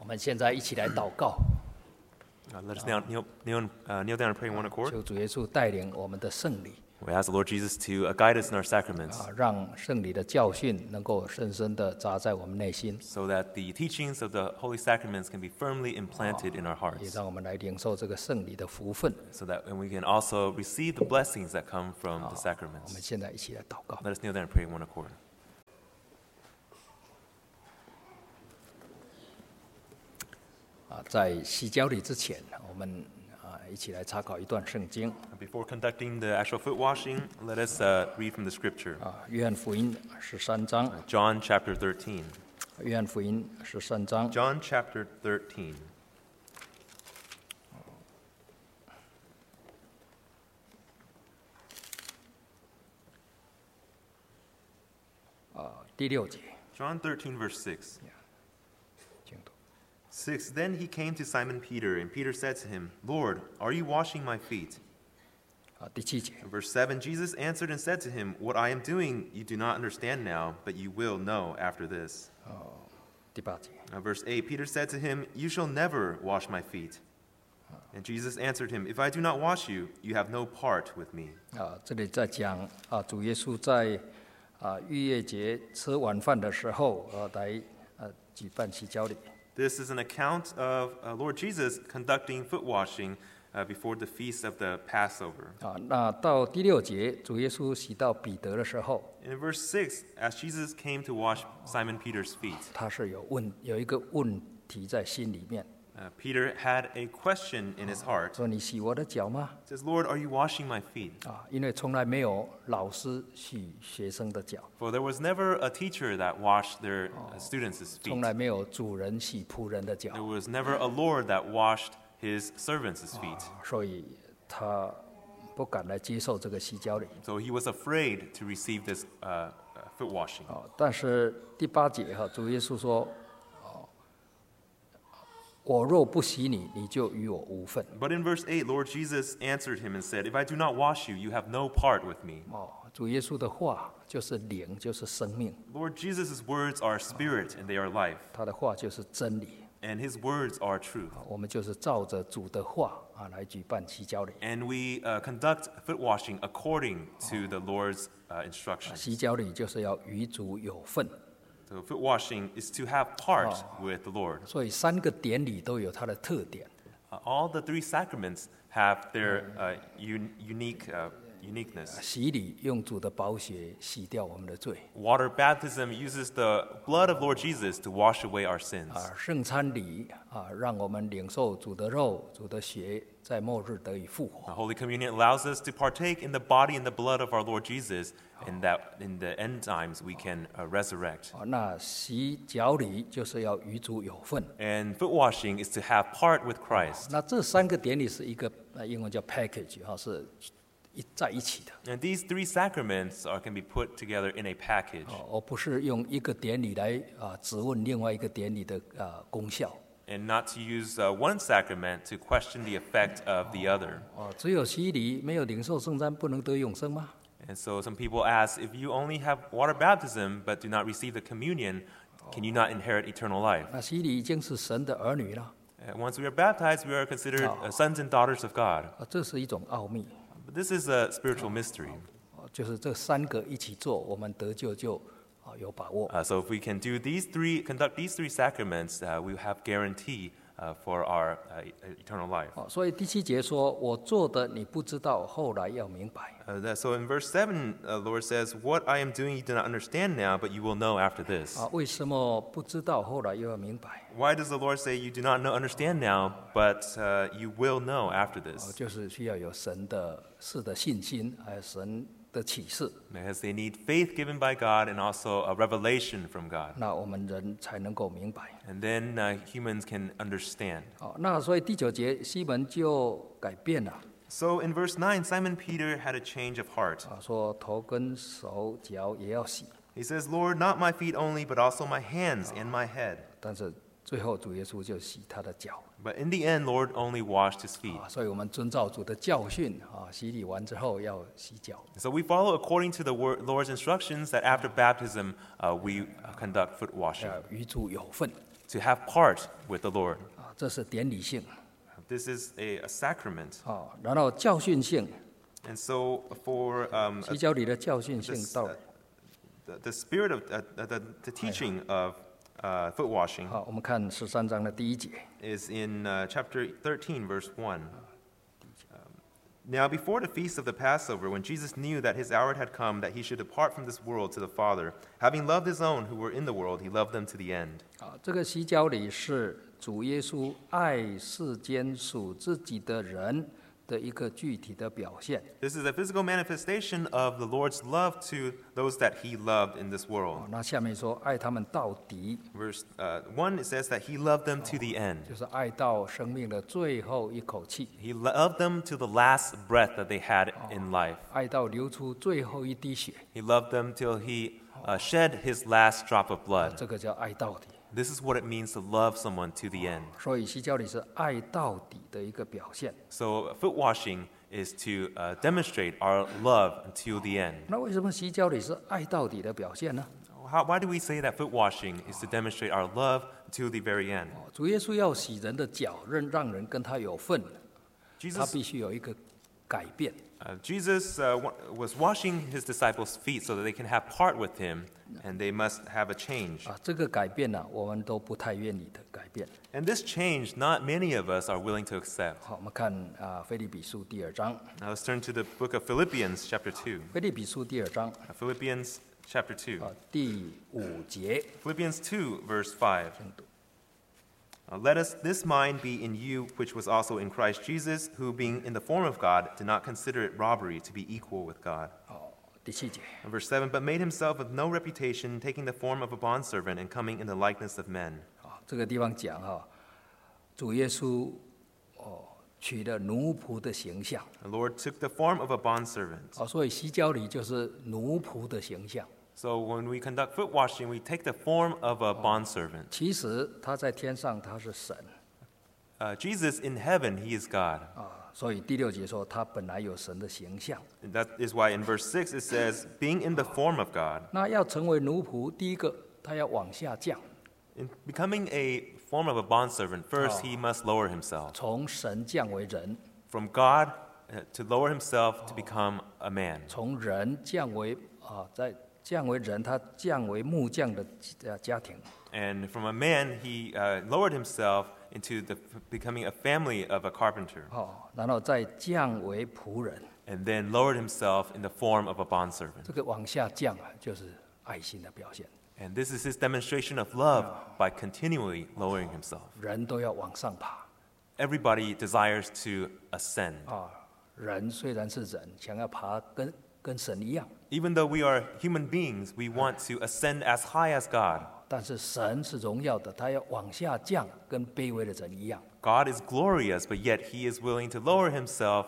我们现在一起来祷告， Let us now kneel down and pray in one accord. 求主耶稣带领我们的圣礼， We ask the Lord Jesus to guide us in our sacraments 让圣礼的教训能够深深地扎在我们内心， so that the teachings of the holy sacraments can be firmly implanted in our 也 hearts 让我们来领受这个圣礼的福分。 so that and we can also receive the blessings that come from the 我 sacraments. 们现在一起来祷告。 Let us kneel down and pray in one accord. 在洗脚礼之前，我们一起来查考一段圣经。 Before conducting the actual foot washing, let us read from the scripture. 约翰福音13章， John chapter 13. 约翰福音13章 John chapter 13. 第6节， John 13 verse 6. 请读。 6. Then he came to Simon Peter, and Peter said to him, Lord, are you washing my feet? 第7节， Verse 7. Jesus answered and said to him, What I am doing you do not understand now, but you will know after this. 第8节， Verse 8. Peter said to him, You shall never wash my feet. And Jesus answered him, If I do not wash you, you have no part with me. 这里在讲主耶稣在逾越节吃晚饭的时候，来举办洗脚礼。 This is an account of Lord Jesus conducting foot washing before the feast of the Passover. 那到第6节，主耶稣洗到彼得的时候， In verse 6, as Jesus came to wash Simon Peter's feet, 他是有一个问题在心里面， Peter had a question in his heart. 说：“你洗我的脚吗 He says, Lord, are you washing my feet?？” 因为从来没有老师洗学生的脚， For there was never a teacher that washed their students' 从 feet. 来没有主人洗仆人的脚 There，was never a Lord that washed his servants' feet. 所以他不敢来接受这个洗脚礼。 So he was afraid to receive this foot washing. 但是第8节主耶稣说：“我若不洗你，你就与我无份。 But in verse 8, Lord Jesus answered him and said, If I do not wash you, you have no part with me. ” 主耶稣的话就是灵，就是生命， Lord Jesus' words are spirit and they are life, 他的话就是真理。 and his words are truth. 我们就是照着主的话来举办洗脚礼。 And we conduct foot washing according to the Lord's instructions. 洗脚礼就是要与主有份， So foot washing is to have part with the Lord. 所以3个典礼都有它的特点。 All the three sacraments have their uniqueness. 洗礼用主的宝血洗掉我们的罪， Water baptism uses the blood of Lord Jesus to wash away our sins. 圣餐礼让我们领受主的肉、主的血，在末日得以复活。 Holy Communion allows us to partake in the body and the blood of our Lord Jesus, and that in the end times we can resurrect. 那洗脚礼就是要与主有份。 And foot washing is to have part with Christ. 那这3个典礼是一个英文叫 package 是在一起的， And these three sacraments can be put together in a package, 而不是用一个典礼来质问另外一个典礼的功效。 and not to use one sacrament to question the effect of the other. 只有洗礼没有领受圣餐，不能得永生吗？ And so some people ask, if you only have water baptism but do not receive the communion, can you not inherit eternal life? 那洗礼已经是神的儿女了， Once we are baptized, we are considered sons and daughters of God. 这是一种奥秘。 But this is a spiritual mystery. 就是这3个一起做，我们得救就有把握。 So if we can conduct these three sacraments, we have guarantee for our eternal life. 所以第7节说：“我做的你不知道，后来要明白。 So in verse 7, Lord says, What I am doing you do not understand now, but you will know after this. 为什么不知道，后来又要明白？ Why does the Lord say you do not understand now, but you will know after this? 就是需要有神的信心，还有神的启示， Because they need faith given by God and also a revelation from God. 那我们人才能够明白。 And then humans can understand. 那所以第9节西门就改变了， So in verse 9, Simon Peter had a change of heart. 说头跟手脚也要洗， He says, Lord, not my feet only, but also my hands and my head. 但是最后主耶稣就洗他的脚。 But in the end, Lord only washed his feet. 所以我们遵照主的教训洗礼完之后要洗脚。 So we follow according to the Lord's instructions that after baptism, we conduct foot washing 与主有份。 to have part with the Lord. 这是典礼性。 This is a sacrament. 然后教训性， And so for 洗脚礼的教训性 this, 到 the spirit of the teaching of foot washing 好，我们看13章的第1节。 is in chapter 13, verse 1. Now, before the feast of the Passover, when Jesus knew that his hour had come, that he should depart from this world to the Father, having loved his own who were in the world, he loved them to the end. 这个洗脚礼是主耶稣爱世间属自己的人的一个具体的表现。 This is a physical manifestation of the Lord's love to those that he loved in this world. 那下面说爱他们到底， Verse 1, it says that he loved them to the end. 就是爱到生命的最后一口气， He loved them to the last breath that they had in life. 爱到流出最后一滴血， He loved them till he shed his last drop of blood. 这个叫爱到底。 This is what it means to love someone to the end. 所以洗脚礼是爱到底的一个表现。 So foot washing is to demonstrate our love until the end. 那为什么洗脚礼是爱到底的表现呢？ Why do we say that foot washing is to demonstrate our love until the very end? 主耶稣要洗人的脚，让人跟他有份，他 Jesus, 必须有一个改变。 Jesus was washing his disciples' feet so that they can have part with him, and they must have a change. 这个改变呢，我们都不太愿意的改变。 And this change, not many of us are willing to accept. 好，我们看腓立比书第2章。 Now let's turn to the book of Philippians, chapter 2. 腓立比书第2章 Philippians, chapter 2. 第5节， Philippians 2, verse 5. Let us this mind be in you, which was also in Christ Jesus, who, being in the form of God, did not consider it robbery to be equal with God. 第7节， And verse 7, but made himself of no reputation, taking the form of a bondservant and coming in the likeness of men. 这个地方讲主耶稣取了奴仆的形象， The Lord took the form of a bondservant. 所以洗脚礼就是奴仆的形象。 So when we conduct foot washing, we take the form of a bondservant. 其实他在天上他是神 Jesus in heaven, he is God. 所以第6节说他本来有神的形象。 And that is why in verse 6 it says, being in the form of God. 那要成为奴仆，第一个他要往下降， In becoming a form of a bondservant, first he must lower himself. 从神降为人， From God to lower himself to become a man. 从人降为在降为人，他降为木匠的家庭。 And from a man, he lowered himself into becoming a family of a carpenter. 然后再降为仆人。 And then lowered himself in the form of a bondservant. 这个往下降就是爱心的表现。 And this is his demonstration of love by continually lowering himself. 人都要往上爬 Everybody desires to ascend. 人虽然是人，想要爬跟神一样， Even though we are human beings, we want to ascend as high as God. 但是神是荣耀的，他要往下降，跟卑微的人一样。 God is glorious, but yet he is willing to lower himself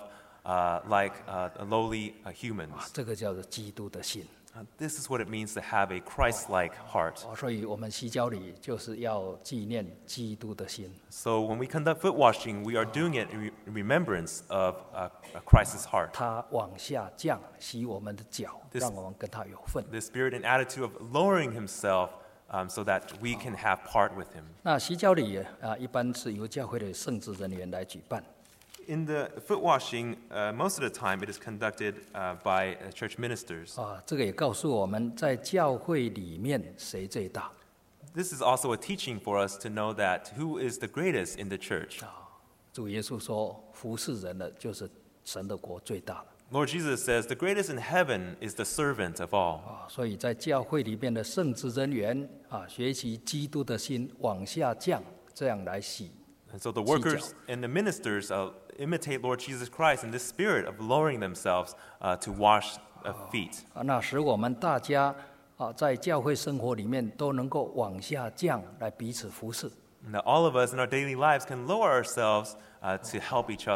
like lowly humans. 这个叫做基督的心。 This is what it means to have a Christ-like heart. 所以我们洗脚礼就是要纪念基督的心。 So when we conduct foot washing, we are doing it in remembrance of Christ's heart. 他往下降，洗我们的脚， This- 让我们跟他有份。 The spirit and attitude of lowering himself so that we can have part with him. 那洗脚礼一般是由教会的圣职人员来举办。 In the foot washing, most of the time it is conducted by church ministers. 这个也告诉我们在教会里面谁最大。 This is also a teaching for us to know that who is the greatest in the church. 主耶稣说，服侍人的就是神的国最大了。 Lord Jesus says, the greatest in heaven is the servant of all. 所以在教会里面的圣职人员学习基督的心往下降，这样来洗。 And so the workers and the ministers imitate Lord Jesus Christ in this spirit of lowering themselves to wash feet. 那使我们大家在教会生活里面都能够往下降，来彼此服侍。 And that all of us in our daily lives can lower ourselves to help each other.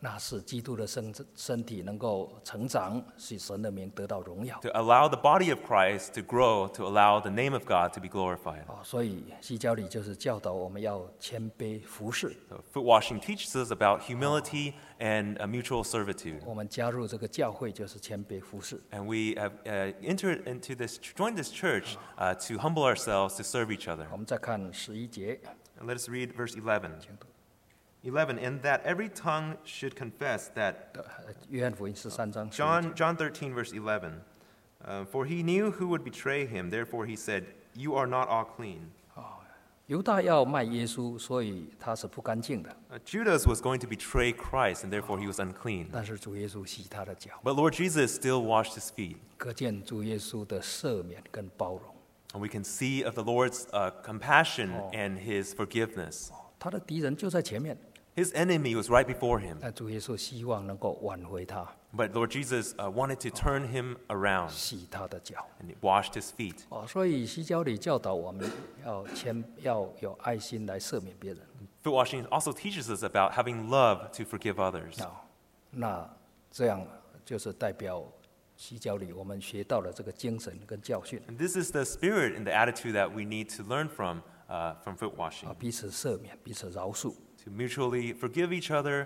那使基督的身体能够成长，使神的名得到荣耀。 to allow the body of Christ to grow, to allow the name of God to be glorified. 所以西教里就是教导我们要谦卑服侍。 So foot washing teaches us about humility and mutual servitude. 我们加入这个教会就是谦卑服侍。 And we have entered into this, joined this church to humble ourselves, to serve each other. 我们再看11节， And let us read verse 11. 11, and that every tongue should confess that 约翰福音13章。 John 13, verse 11. For he knew who would betray him, therefore he said, You are not all clean. 犹大要卖耶稣，所以他是不干净的。 Judas was going to betray Christ, and therefore he was unclean. 但是主耶稣洗他的脚， But Lord Jesus still washed his feet. 可见主耶稣的赦免跟包容。 And we can see of the Lord's compassion and his forgiveness. 他的敌人就在前面， His enemy was right before him. 但主耶稣希望能够挽回他， But Lord Jesus wanted to turn him around, 洗他的脚。 and he washed his feet. 所以西教里教导我们要有爱心来赦免别人。 Foot washing also teaches us about having love to forgive others. 那这样就是代表西教里我们学到了这个精神跟教训， And this is the spirit and the attitude that we need to learn from foot washing, 彼此赦免，彼此饶恕。 to mutually forgive each other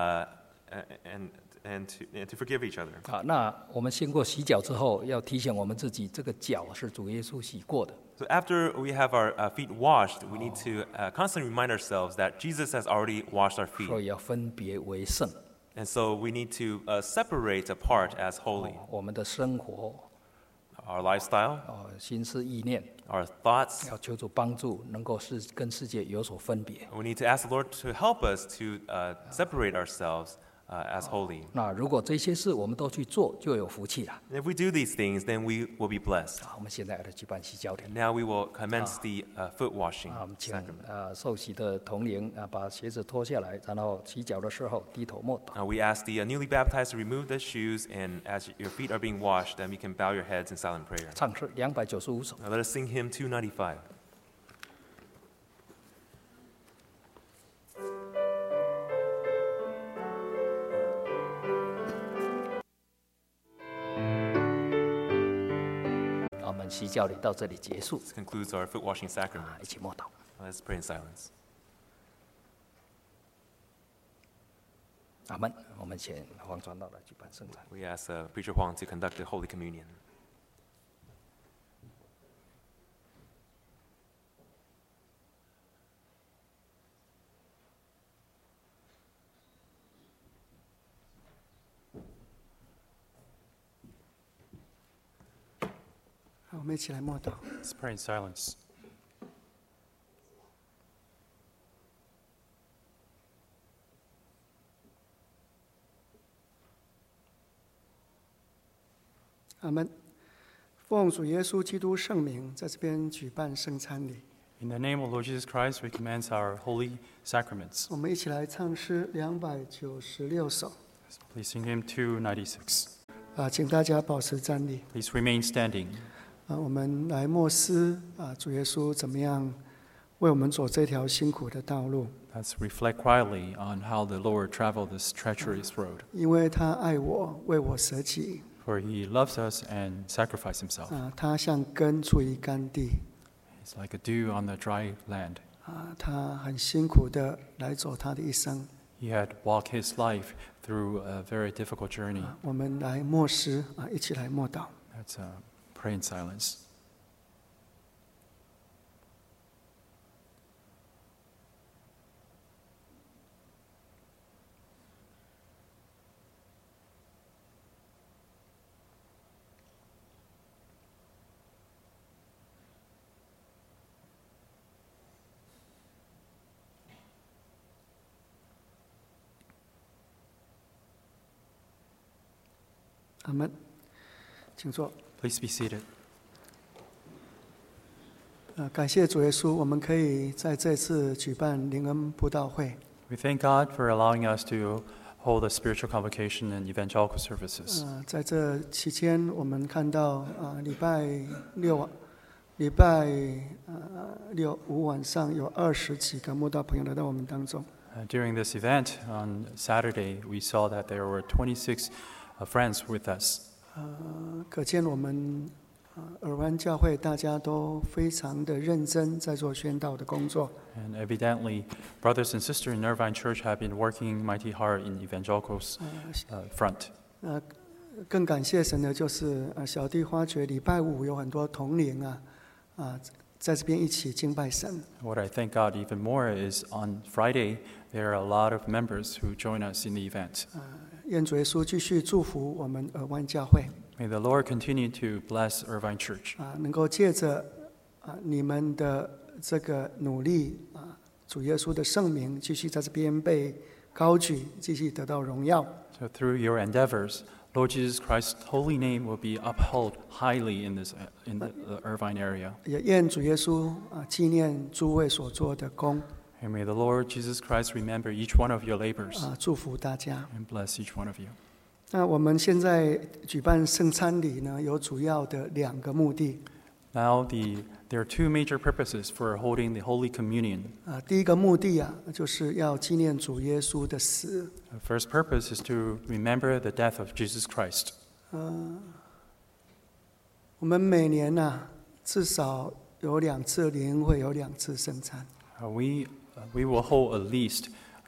and to forgive each other. 那我们经过洗脚之后，要提醒我们自己，这个脚是主耶稣洗过的。 So after we have our feet washed, we need to constantly remind ourselves that Jesus has already washed our feet. 所以要分别为圣。 And so we need to separate apart as holy. 我们的生活、 Our lifestyle, 心思意念， our thoughts. 要求主帮助，能够跟世界有所分别。 We need to ask the Lord to help us to separate ourselves as holy. 那如果这些事我们都去做，就有福气了。 And if we do these things, then we will be blessed. 我们现在来举办洗脚礼。 Now we will commence the foot washing 我们请 sacrament. 受洗的同龄把鞋子脱下来，然后洗脚的时候低头默祷。 We ask the newly baptized to remove their shoes, and as your feet are being washed, then we can bow your heads in silent prayer. 唱诗295首。 Now let us sing hymn 295. 我们洗脚礼到这里结束， This concludes our foot washing sacrament. 一起默祷。 Let's pray in silence. 阿门。我们请黄传道来举办圣餐。 We ask Preacher Huang to conduct the Holy Communion. 好，我们一起来默祷。 Let's pray in silence. 阿门。奉主耶稣基督圣名，在这边举办圣餐礼。 In the name of Lord Jesus Christ, we commence our holy sacraments. 我们一起来唱诗296首。 Please sing hymn 296. 请大家保持站立。 Please remain standing. 我们来默思主耶稣怎么样为我们走这条辛苦的道路。 Let's reflect quietly on how the Lord traveled this treacherous road. 因为他爱我，为我舍己。 For he loves us and sacrificed himself. 他像根出于干地。 It's like a dew on the dry land. 他很辛苦的来走他的一生。 He had walked his life through a very difficult journey. 我们来默思一起来默祷。 Let's pray in silence. 阿门，请坐。 Please be seated. 感谢主耶稣，我们可以在这次举办灵恩布道会。 We thank God for allowing us to hold a spiritual convocation and evangelical services. 在这期间，我们看到礼拜六5晚上有20几个慕道朋友来到我们当中。 During this event on Saturday, we saw that there were 26 friends with us. 可见我们尔湾教会大家都非常的认真在做宣道的工作。 And evidently, brothers and sisters in Irvine Church have been working mighty hard in evangelicals' front. 更感谢神的就是小弟发觉礼拜五有很多同龄在这边一起敬拜神。 What I thank God even more is on Friday, there are a lot of members who join us in the event. 愿主耶稣继续祝福我们尔湾教会。 May the Lord continue to bless Irvine Church. 能够借着你们的这个努力主耶稣的圣名继续在这边被高举，继续得到荣耀。 So through your endeavors, Lord Jesus Christ's holy name will be upheld highly in the Irvine area. 也愿主耶稣纪念诸位所做的工。 And may the Lord Jesus Christ remember each one of your labors 祝福大家。 and bless each one of you. 那我们现在举办圣餐礼呢，有主要的2个目的。 Now there are 2 major purposes for holding the Holy Communion. 第一个目的就是要纪念主耶稣的死。 The first purpose is to remember the death of Jesus Christ. 我们每年至少有2次联会，有2次圣餐。 We will hold at least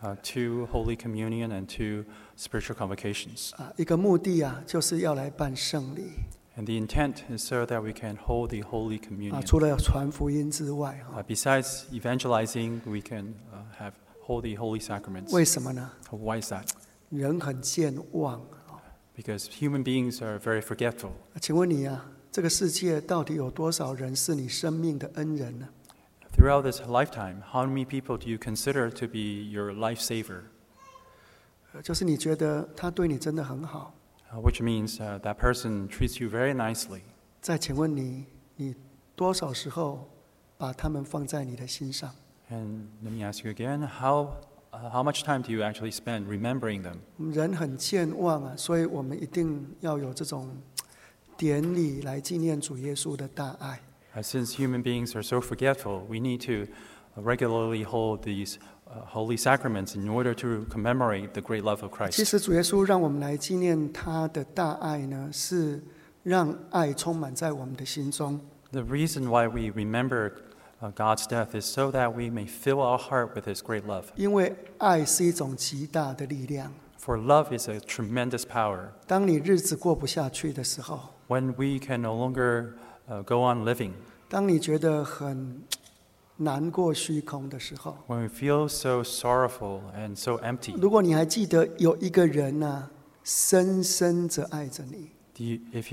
2 Holy Communion and 2 spiritual convocations. 一个目的就是要来办圣礼。 And the intent is so that we can hold the Holy Communion. 除了传福音之外 Besides evangelizing, we can hold the Holy Sacraments. 为什么呢？ Why is that? 人很健忘。 Because human beings are very forgetful. 请问你这个世界到底有多少人是你生命的恩人呢？ Throughout this lifetime, how many people do you consider to be your lifesaver? 就是你觉得他对你真的很好。 Which means that person treats you very nicely. 再请问你多少时候把他们放在你的心上？ And let me ask you again, how much time do you actually spend remembering them? 人很健忘所以我们一定要有这种典礼来纪念主耶稣的大爱。 Since human beings are so forgetful, we need to regularly hold these holy sacraments in order to commemorate the great love of 其 Christ. 实主耶稣让我们来纪念他的大爱呢，是让爱充满在我们的心中。 The reason why we remember God's death is so that we may fill our heart with His great love. 因为爱是一种极大的力量。 For love is a tremendous power. 当你日子过不下去的时候， When we can no longer go on living, 当你觉得很难过虚空的时候， when we feel so sorrowful and so empty, 如果你还记得有一个人深深着爱着你， if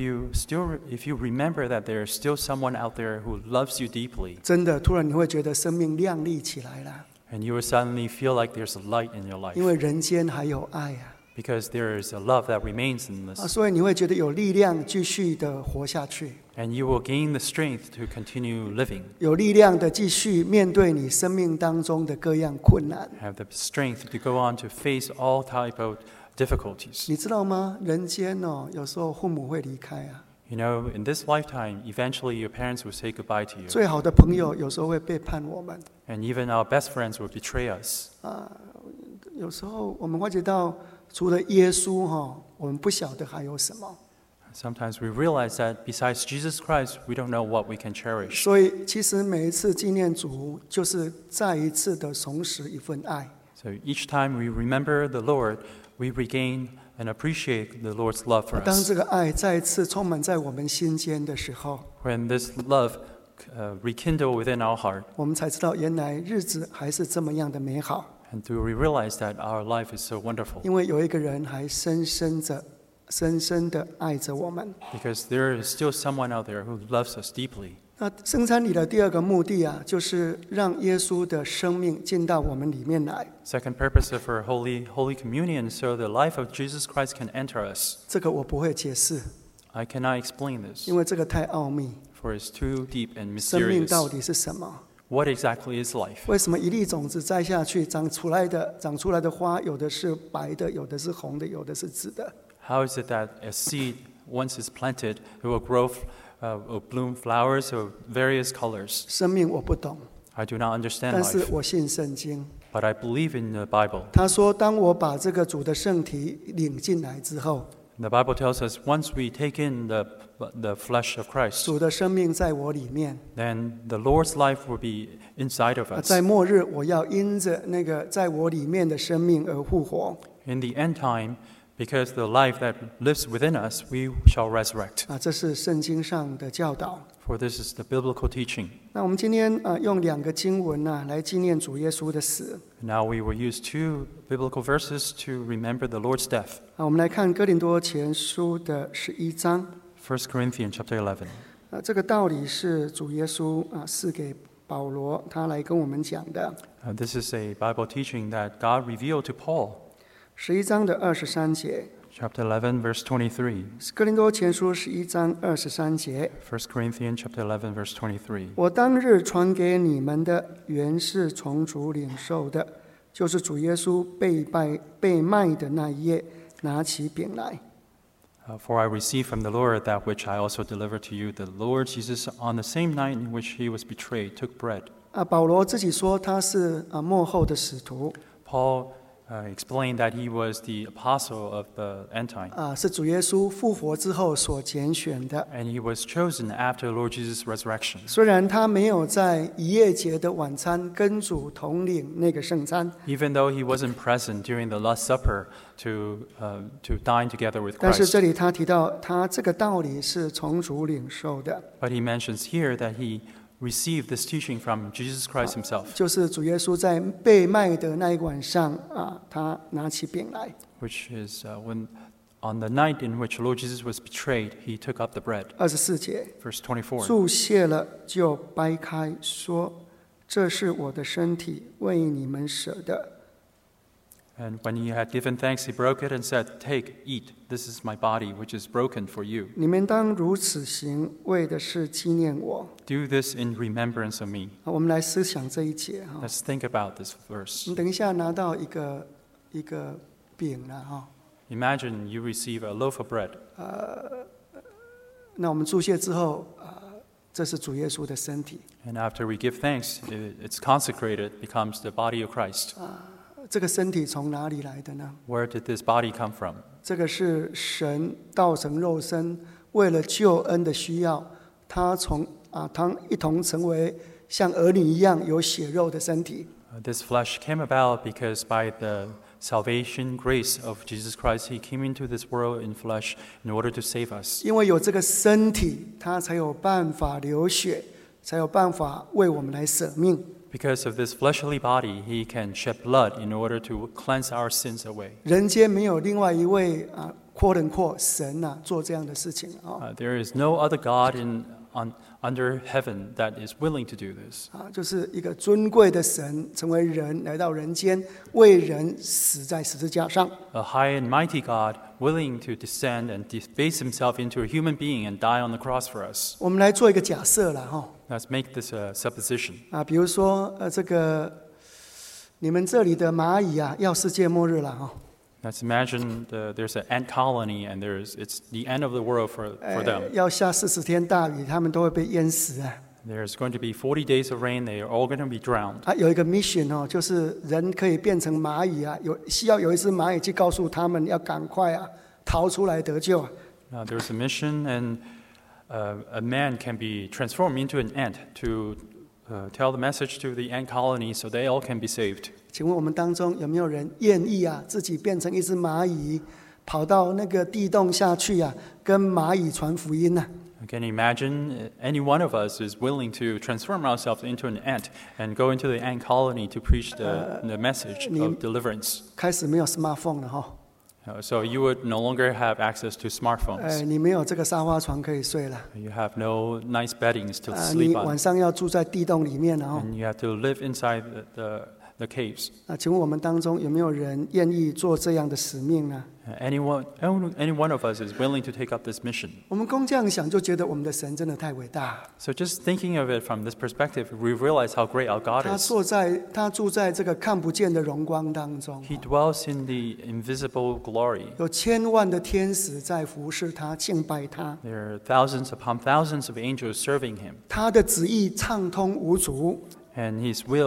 you remember that there is still someone out there who loves you deeply, 真的突然你会觉得生命亮丽起来了， and you will suddenly feel like there's a light in your life, 因为人间还有爱 because there is a love that remains in this, 所以你会觉得有力量继续的活下去， and you will gain the strength to continue living, 有力量的继续面对你生命当中的各样困难。 have the strength to go on to face all type of difficulties. 你知道吗？人间有时候父母会离开 You know, in this lifetime, eventually your parents will say goodbye to you, 最好的朋友有时候会背叛我们， and even our best friends will betray us. 有时候我们会觉得除了耶稣我们不晓得还有什么。 Sometimes we realize that besides Jesus Christ, we don't know what we can cherish. 所以其实每一次纪念主，就是再一次的重拾一份爱。 So each time we remember the Lord, we regain and appreciate the Lord's love for 当 us. 这个爱再一次充满在我们心间的时候， When this love rekindle within our heart, 我们才知道原来日子还是这么样的美好。 and do we realize that our life is so wonderful? 因为有一个人还深深的爱着我们。 Because there is still someone out there who loves us deeply. 那圣餐礼的第2个目的就是让耶稣的生命进到我们里面来。 Second purpose of our Holy Communion, so the life of Jesus Christ can enter us. 这个我不会解释， I cannot explain this, 因为这个太奥秘。 for it's too deep and 生命 mysterious. 到底是什么？ What exactly is life? 为什么一粒种子摘下去长出来的花，有的是白的，有的是红的，有的是紫的？ How is it that a seed, once it's planted, it will will bloom flowers of various colors? 生命我不懂， I do not understand 但是 life, 我信圣经。 but I believe in the Bible. 他说：“当我把这个主的圣体领进来之后， The Bible tells us once we take in the flesh of Christ, 主的生命在我里面。 then the Lord's life will be inside of us. 在末日，我要因着那个在我里面的生命而复活。 In the end time, because the life that lives within us, we shall resurrect. 这是圣经上的教导。 For this is the biblical teaching. 那我们今天用2个经文来纪念主耶稣的死。 Now we will use 2 biblical verses to remember the Lord's death. 我们来看哥林多前书的11章。 1 Corinthians chapter 11. 这个道理是主耶稣赐给保罗，他来跟我们讲的。 This is a Bible teaching that God revealed to Paul. 11章的23节， Chapter 11, verse 23. 哥林多前书11章23节。 1 Corinthians chapter 11, verse 23. 我当日传给你们的，原是从主领受的，就是主耶稣被卖的那一夜，拿起饼来。 For I received from the Lord that which I also delivered to you. The Lord Jesus, on the same night in which he was betrayed, took bread. 保罗自己说他是末后的使徒， Paul explained that he was the apostle of the end time. 是主耶稣复活之后所拣选的。 And he was chosen after Lord Jesus' resurrection. 虽然他没有在逾越节的晚餐跟主同领那个圣餐， Even though he wasn't present during the Last Supper to dine together with 但是 Christ. 这里他提到他这个道理是从主领受的， But he mentions here that he received this teaching from Jesus Christ himself, 就是主耶稣在被卖的那一晚上他拿起饼来。 which is when on the night in which Lord Jesus was betrayed, he took up the bread. 24节， Verse 24. 注谢了就掰开，说：“这是我的身体，为你们舍的。 And when he had given thanks, he broke it and said, Take, eat, this is my body, which is broken for you. 你们当如此行，为的是纪念我。 Do this in remembrance of me. ” 我们来思想这一节哈。 Let's think about this verse. 你等一下拿到一个饼了哈， Imagine you receive a loaf of bread. 那我们注谢之后这是主耶稣的身体。 And after we give thanks, it's consecrated, becomes the body of Christ. 这个身体从哪里来的呢？ Where did this body come from? 这个是神道成肉身，为了救恩的需要，他一同成为像儿女一样有血肉的身体。 This flesh came about because by the salvation grace of Jesus Christ, he came into this world in flesh in order to save us. 因为有这个身体，他才有办法流血，才有办法为我们来舍命。 Because of this fleshly body, he can shed blood in order to cleanse our sins away. 人间没有另外一位quote unquote神做这样的事情 There is no other God under heaven that is willing to do this. 就是一个尊贵的神成为人来到人间，为人死在十字架上。 A high and mighty God willing to descend and debase himself into a human being and die on the cross for us. 我们来做一个假设了哈。 Let's make this a supposition. 比如说这个你们这里的蚂蚁要世界末日了哈。 Let's imagine there's an ant colony and it's the end of the world for them. 要下40天大雨，他们都会被淹死啊。 There's going to be 40 days of rain. They are all going to be drowned. 有一个 mission 就是人可以变成蚂蚁需要有一只蚂蚁去告诉他们要赶快逃出来得救。 There's a mission, and a man can be transformed into an ant to tell the message to the ant colony so they all can be saved. 请问我们当中有没有人愿意自己变成一只蚂蚁，跑到那个地洞下去跟蚂蚁传福音呢？ Can you imagine any one of us is willing to transform ourselves into an ant and go into the ant colony to preach the message of deliverance? 开始没有 smartphone 了哈。 So you would no longer have access to smartphones. 你没有这个沙发床可以睡了。 You have no nice beddings to 你 sleep on. 晚上要住在地洞里面 And you have to live inside the caves. 请问我们当中有没有人愿意做这样的使命呢？ Any one of us is willing to take up this mission. 我们光这样想就觉得我们的神真的太伟大。 So just thinking of it from this perspective, we realize how great our God 他 is. 住在这个看不见的荣光当中， He dwells in the invisible glory. 有千万的天使在服侍他、敬拜他。 There are thousands upon thousands of angels serving him, 他的旨意畅通无阻， and His will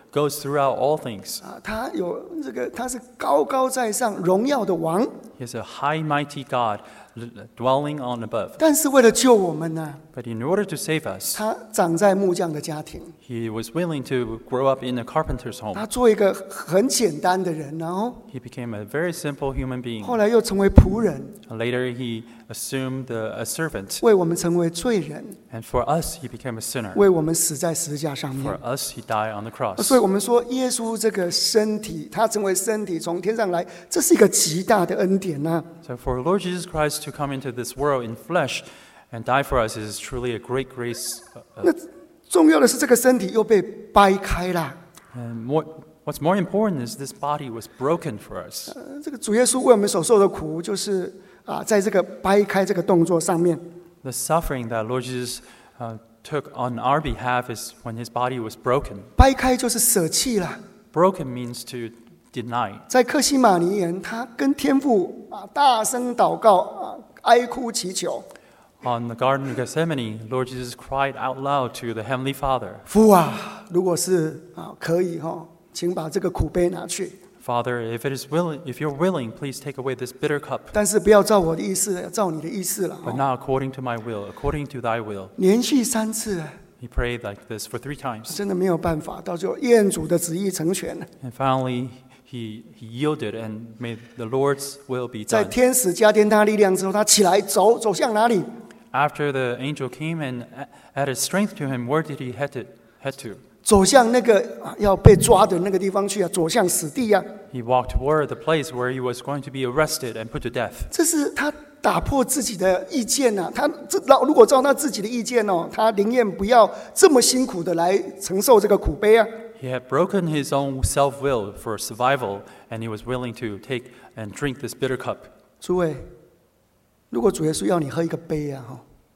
goes throughout all things. 他有他是高高在上荣耀的王， He is a high, mighty God dwelling on above. 但是为了救我们呢， But in order to save us, 他长在木匠的家庭， he was willing to grow up in a carpenter's home. 他做一个很简单的人，然后 He became a very simple human being. 后来又成为仆人， Later, he assumed a servant. 为我们成为罪人， And for us, he became a sinner. 为我们死在十字架上面 For。us, he died on the cross. 所以我们说，耶稣这个身体，他成为身体从天上来，这是一个极大的恩典呐、 So for Lord Jesus Christ to come into this world in flesh and die for us is truly a great grace. 那重要的是，这个身体又被掰开了。 And what's more important is this body was broken for us. 这个主耶稣为我们所受的苦，就是在这个掰开这个动作上面。 The suffering that Lord Jesus took on our behalf is when his body was broken. 掰开就是舍弃了。 Broken means to deny. 在客西马尼园，他跟天父大声祷告哀哭祈求。 On the Garden of Gethsemane, Lord Jesus cried out loud to the Heavenly Father, 父啊，如果是可以请把这个苦杯拿去， Father, if you're willing, please take away this bitter cup. 但是不要照我的意思，要照你的意思了。 But not according to my will, according to thy will. 连续3次， He prayed like this for 3 times. 真的没有办法，到最后愿主的旨意成全。 And finally, he yielded and made the Lord's will be 在 done. 天使加添他力量之后，他起来走向哪里？ After the angel came and added strength to him, where did he head to? 走向那个要被抓的那个地方去走向死地啊！ He walked toward the place where he was going to be arrested and put to death. 这是他打破自己的意见啊！如果照他自己的意见他宁愿不要这么辛苦的来承受这个苦杯啊！ He had broken his own self-will for survival, and he was willing to take and drink this bitter cup. 诸位，如果主耶稣要你喝一个杯啊，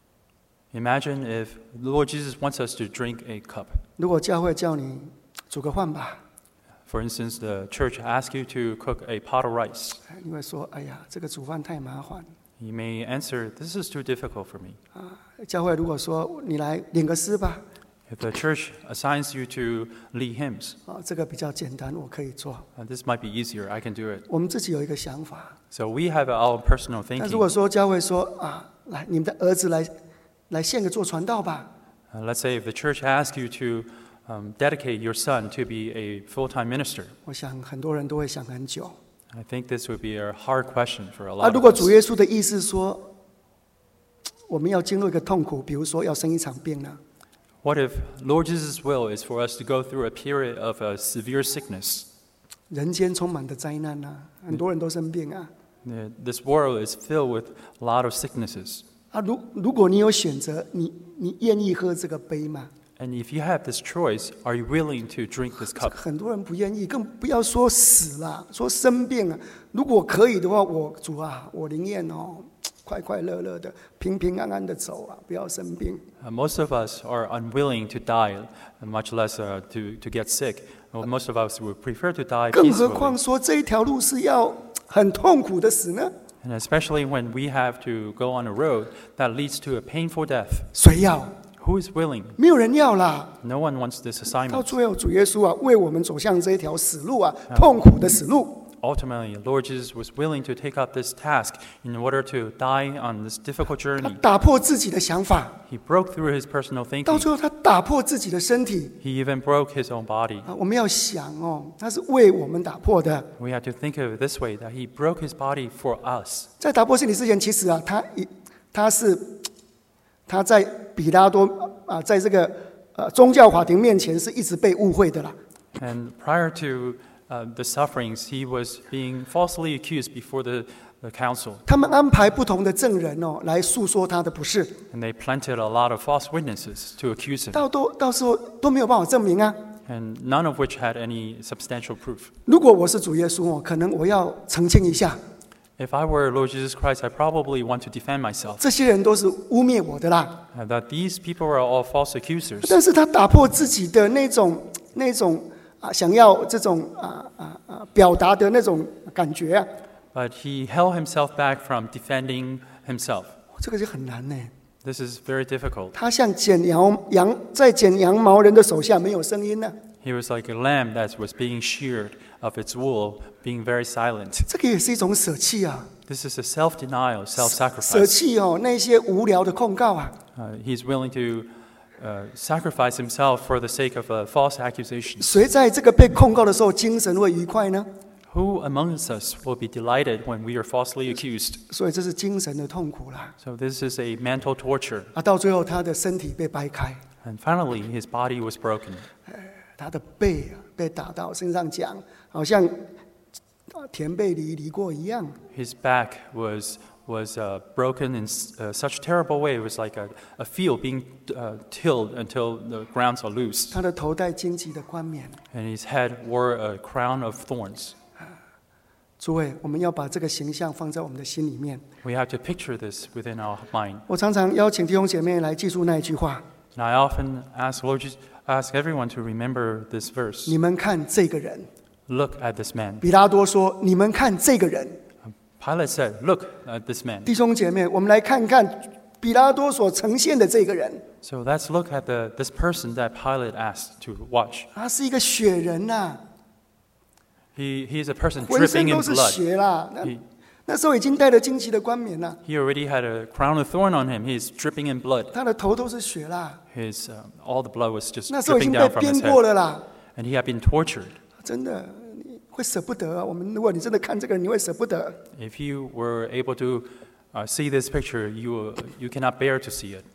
Imagine if Lord Jesus wants us to drink a cup. 如果教会叫你煮个饭吧， For instance, the church asks you to cook a pot of rice. 你会说：“哎呀，这个煮饭太麻烦。 You may answer, this is too difficult for me. ” 教会如果说你来领个诗吧， If the church assigns you to lead hymns, 这个比较简单，我可以做。 this might be easier, I can do it. 我们自己有一个想法， So we have our personal 但如果 thinking. 说教会说来你们的儿子来献个做传道吧， Let's say if the church asks you to dedicate your son to be a full-time minister, 我想很多人都会想很久。 I think this would be a hard question for a lot 如 of 果主 us. 耶稣的意思说，我们要经历一个痛苦，比如说要生一场病呢？ What if Lord Jesus' will is for us to go through a period of a severe sickness? 人间充满的灾难啊，很多人都生病啊。 This world is filled with a lot of sicknesses. 如果你有选择，你愿意喝这个杯吗？ And if you have this choice, are you willing to drink this cup? 很多人不愿意，更不要说死了，说生病了。如果可以的话，主啊，我宁愿快快乐乐的、平平安安的走啊，不要生病。 Most of us are unwilling to die, much less to get sick. Well, most of us would prefer to die 更何况 peacefully. 说这一条路是要很痛苦的死呢？ And especially when we have to go on a road that leads to a painful death. 谁要？ Who is willing? 没有人要啦。 No one wants this 到 assignment. 最后，主耶稣为我们走向这一条死路啊，痛苦的死路。 Ultimately, Lord Jesus was willing to take up this task in order to die on this difficult 他 journey. 打破自己的想法， He broke through his personal 到 thinking. 最后他打破自己的身体。 He even broke his own body. 我们要想他是为我们打破的。 We have to think of it this way, that he broke his body for us. 在打破身体之前，其实他在比拉多在这个宗教法庭面前是一直被误会的啦。 And prior to the sufferings, he was being falsely accused before the council. 他们安排不同的证人来诉说他的不是， And they planted a lot of false witnesses to accuse him, 到时候都没有办法证明啊。 and none of which had any substantial proof. 如果我是主耶稣可能我要澄清一下， If I were Lord Jesus Christ, I probably want to defend myself, 这些人都是污蔑我的啦。 that these people are all false accusers. 但是他打破自己的那种想要这种表达的那种感觉啊， But he held himself back from defending himself. 这个就很难呢。 This is very difficult. 他像在剪羊毛人的手下没有声音呢。 He was like a lamb that was being sheared of its wool, being very silent. 这个也是一种舍弃啊， This is a self-denial, 舍 self-sacrifice. 弃那些无聊的控告啊。 He's willing to sacrifice himself for the sake of false accusations. 谁在这个被控告的时候精神会愉快呢？ Who amongst us will be delighted when we are falsely accused? 所以这是精神的痛苦啦。 So this is a mental torture. 到最后他的身体被掰开， And finally, his body was broken. 他的背被打到，身上讲好像田被犁过一样。 His back was broken in such terrible way. It was like a field being tilled until the grounds are loose. 他的头戴荆棘的冠冕。 And his head wore a crown of thorns. 诸位，我们要把这个形象放在我们的心里面。 We have to picture this within our mind. 我常常邀请弟兄姐妹来记住那一句话： And I often ask everyone to remember this verse. 你们看这个人。 Look at this man. 比拉多说：“你们看这个人。” Pilate said, "Look at this man." 弟兄姐妹，我们来看看比拉多所呈现的这个人。 So let's look at this person that Pilate asked to watch. 他是一个血人呐、 He is a person 浑身 dripping in 都是 blood. 血啦。 He, 那时候已经戴了荆棘的冠冕了， he already had a crown of thorn on him. He's dripping in blood. 他的头都是血啦。 His all the blood was just 那时候已 dripping 经被 down from 鞭 his 过 head. 了啦。 And he had been tortured. 真的，你会舍不得啊。我们如果你真的看这个人，你会舍不得。 If you were able to see this picture, you cannot bear to see it.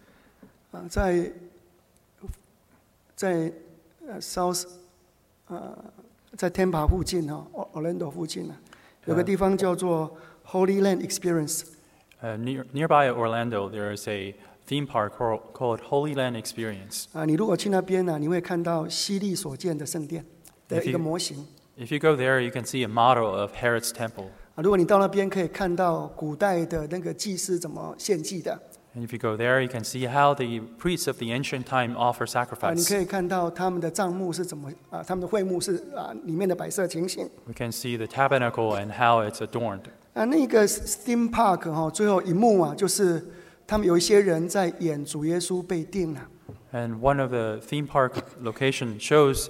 在South 在 Tampa 附近Orlando 附近有个地方叫做 Holy Land Experience。 Nearby Orlando, there is a theme park called Holy Land Experience. 你如果去那边你会看到希利所建的圣殿的一个模型。 If you go there, you can see a model of Herod's temple. 如果你到那边可以看到古代的那个祭司怎么献祭的。 And if you go there, you can see how the priests of the ancient time offer 你 sacrifice. 可以看到他们的帐幕是怎么他们的会幕是里面的摆设情形。 We can see the tabernacle and how it's adorned. 那个 theme park 最后一幕就是他们有一些人在演主耶稣被钉了。 And one of the theme park location shows,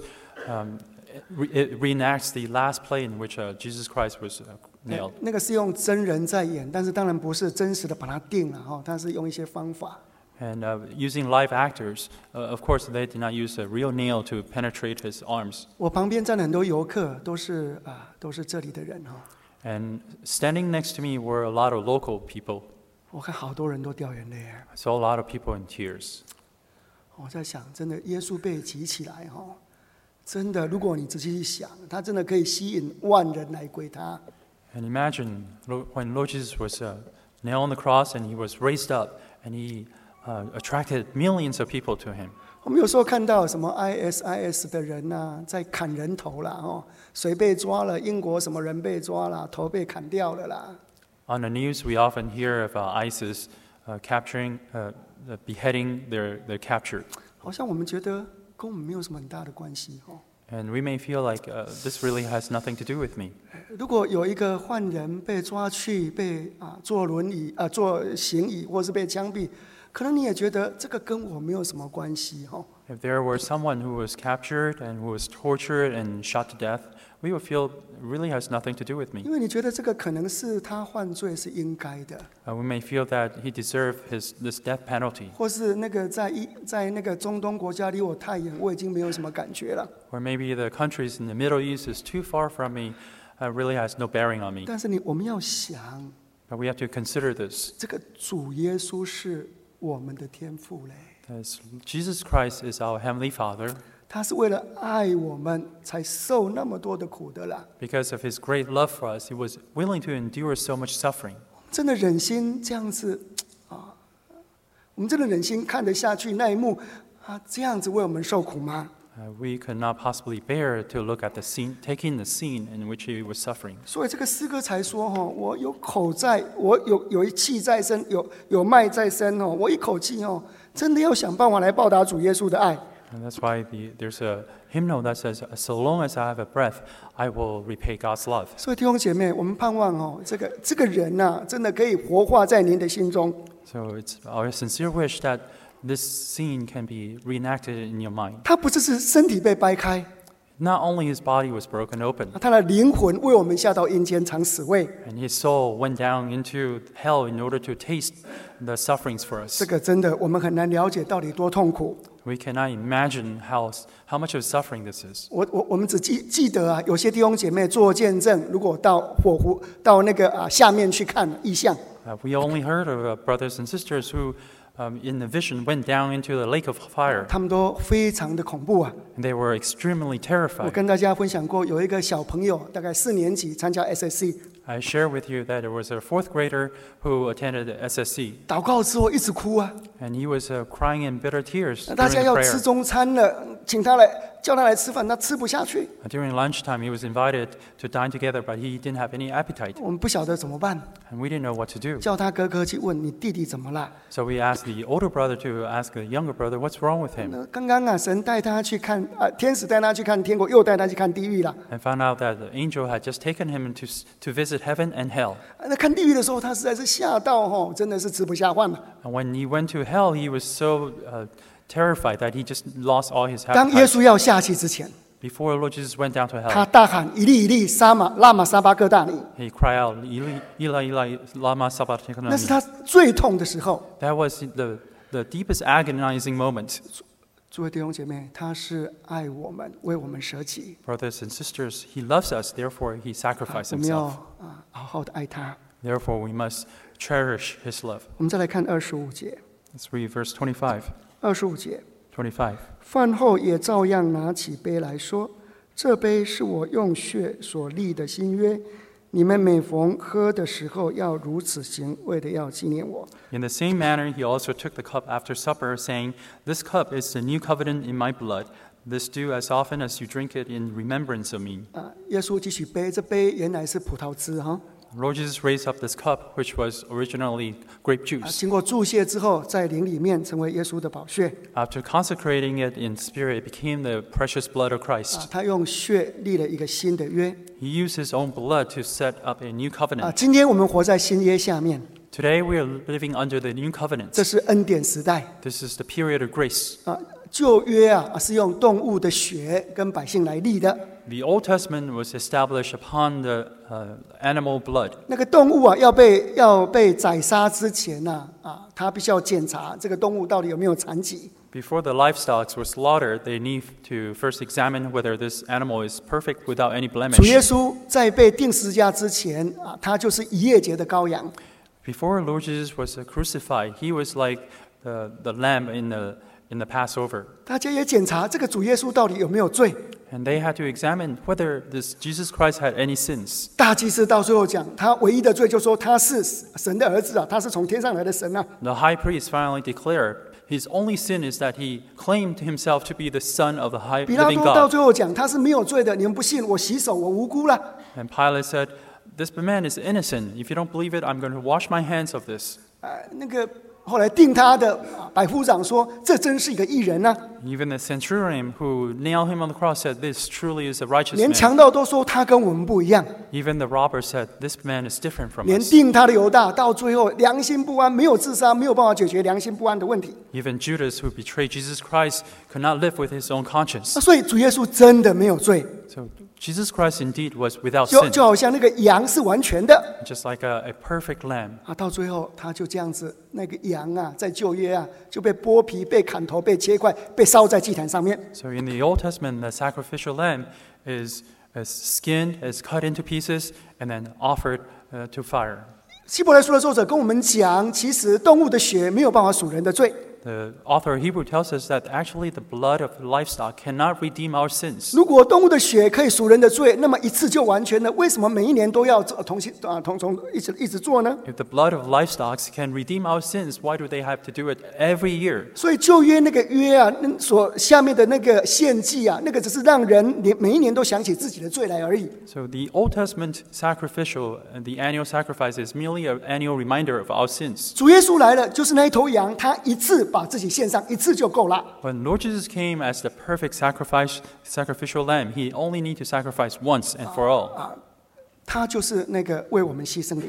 it reenacts the last play in which Jesus Christ was nailed. 那个是用真人在演，但是当然不是真实的把它钉了它是用一些方法。 And using live actors, of course, they did not use a real nail to penetrate his arms. 我旁边站了很多游客，都是这里的人 And standing next to me were a lot of local people. 我看好多人都掉眼泪。 I saw a lot of people in tears. 我在想，真的耶稣被举起来真的，如果你仔细想，他真的可以吸引万人来归他。 And imagine when Lord Jesus was nailed on the cross and he was raised up and he attracted millions of people to him. 我们有时候看到什么 ISIS 的人在砍人头啦谁被抓了？英国什么人被抓了？头被砍掉了啦。 On the news, we often hear of ISIS capturing, beheading their captured. 好像我们觉得跟我们没有什么很大的关系 And we may feel like this really has nothing to do with me. 如果有一个犯人被抓去被坐轮椅坐刑椅，或是被枪毙，可能你也觉得这个跟我没有什么关系 If there were someone who was captured and who was tortured and shot to death, we would feel it really has nothing to do with me. 因为你觉得这个可能是他犯罪是应该的， We may feel that he deserved this death penalty. 或是那个在那个中东国家离我太远，我已经没有什么感觉了。 Or maybe the countries in the Middle East is too far from me, really has no bearing on me. 但是我们要想， But we have to consider this. 这个主耶稣是我们的天父嘞， As Jesus Christ is our Heavenly Father. 他是为了爱我们才受那么多的苦的啦。 Because of his great love for us, he was willing to endure so much suffering. 真的忍心这样子我们真的忍心看得下去那一幕这样子为我们受苦吗？ We could not possibly bear to look at the scene, taking the scene in which he was suffering. 所以这个诗歌才说我有口在，我有一气在身，有脉在身我一口气真的要想办法来报答主耶稣的爱。 And that's why there's a hymnal that says, "So long as I have a breath, I will repay God's love." 所以弟兄姐妹，我们盼望这个人真的可以活化在您的心中。 So it's our sincere wish that this scene can be reenacted in your mind. 他不只是身体被掰开， Not only his body was broken open, 他的灵魂为我们下到阴间尝死味。 and his soul went down into hell in order to taste the sufferings for us. 这个真的我们很难了解到底多痛苦。 We cannot imagine how much of suffering this is. 我们只记得啊，有些弟兄姐妹做见证，如果到火湖到那个下面去看异象， We only heard of brothers and sisters who, in the vision, went down into the lake of fire, 他们都非常的恐怖啊。 and they were extremely 我 terrified. 跟大家分享过，有一个小朋友大概4年级参加 SSC， I share with you that there was a fourth grader who attended SSC, 祷告之后一直哭啊。 and he was crying in bitter tears 大 during 家 the 要吃 prayer. 中餐了，请他来叫他来吃饭，他吃不下去。 During lunchtime, he was invited to dine together, but he didn't have any appetite, 我们不晓得怎么办， and we didn't know what to do. 叫他哥哥去问你弟弟怎么了。 So we asked the older brother to ask the younger brother, "What's wrong with him?" 那刚刚啊，神带他去看天使带他去看天国，又带他去看地狱了。 And found out that the angel had just taken him to visit heaven and hell. 那看地狱的时候，他实在是吓到吼，真的是吃不下饭了。 And when he went to hell, he was so terrified that he just lost all his 当耶 appetite. 稣要下去之前， Before Lord Jesus went down to 他 hell, 大喊：“以利以利，拉玛撒巴各大尼。 he cried out, "Eli, Eli, Eli, lama 那是 sabachthani." 他最痛的时候。 That was the deepest agonizing moment. 诸位弟兄姐妹，他是爱我们，为我们舍己。 Brothers and sisters, he loves us, therefore he sacrificed 我们要 himself. 好好的爱他。 Therefore we must cherish his love. 我们再来看25节。 Let's read verse 25. 25节， 25. 饭后也照样拿起杯来说：“这杯是我用血所立的新约，你们每逢喝的时候要如此行，为的要纪念我。” In the same manner, he also took the cup after supper, saying, "This cup is the new covenant in my blood. This do as often as you drink it in remembrance of me." 耶稣继续杯，这杯原来是葡萄汁哈。 Lord Jesus raised up this cup, which was originally grape juice. 经过注谢之后，在灵里面成为耶稣的宝血。 After consecrating it in spirit, it became the precious blood of Christ. 他用血立了一个新的约。 He used his own blood to set up a new covenant. 今天我们活在新约下面， Today we are living under the new 这 covenant. 是恩典时代。 This is the period of grace. 旧约是用动物的血跟百姓来立的。 The Old Testament was established upon the animal blood. 那个动物要被宰杀之前他必须要检查这个动物到底有没有残疾。 Before the livestock were slaughtered, they need to first examine whether this animal is perfect without any 主耶 blemish. 稣在被钉十字架之前他就是逾越节的羔羊。 Before Lord Jesus was crucified, he was like the lamb in the Passover. 大家也检查这个主耶稣到底有没有罪。 And they had to examine whether this Jesus Christ had any sins. 大祭司到最后讲，他唯一的罪就说他是神的儿子他是从天上来的神 The high priest finally declared his only sin is that he claimed himself to be the son of the 比拉 living 多到 God. 最后讲他是没有罪的，你们不信，我洗手，我无辜了。 And Pilate said, "This man is innocent. If you don't believe it, I'm going to wash my hands of this." 那个后来定他的百夫长说，这真是一个义人啊。 Even the centurion who nailed him on the cross said, "This truly is a righteous 连 man." 强盗都说他跟我们不一样， Even the robber said, "This man is different from 连 us." 定他的犹大到最后良心不安，没有自杀，没有办法解决良心不安的问题。 Even Judas, who betrayed Jesus Christ, could not live with his own conscience. 所以主耶稣真的没有罪， So Jesus Christ indeed was without 就 sin, 好像那个羊是完全的 just like a perfect lamb. 到最后他就这样子，那个羊在旧约就被剥皮、被砍头、被切块、被烧在祭坛上面。 So in the Old Testament, the sacrificial lamb is skinned, is cut into pieces, and then offered to fire. 希伯来书的作者跟我们讲，其实动物的血没有办法赎人的罪。 The author of Hebrew tells us that actually the blood of livestock cannot redeem our sins. 如果动物的血可以赎人的罪，那么一次就完全了。为什么每一年都要一直做呢？ If the blood of livestock can redeem our sins, why do they have to do it every year? 所以旧约那个约所下面的那个献祭那个只是让人每一年都想起自己的罪来而已。 So the Old Testament sacrificial and the annual sacrifice is merely an annual reminder of our sins. 主耶稣来了，就是那一头羊，他一次把自己献上，一次就够了。 When Lord Jesus came as the perfect sacrificial lamb, he only need to sacrifice once and for all. 他就是那个为我们牺牲的羊。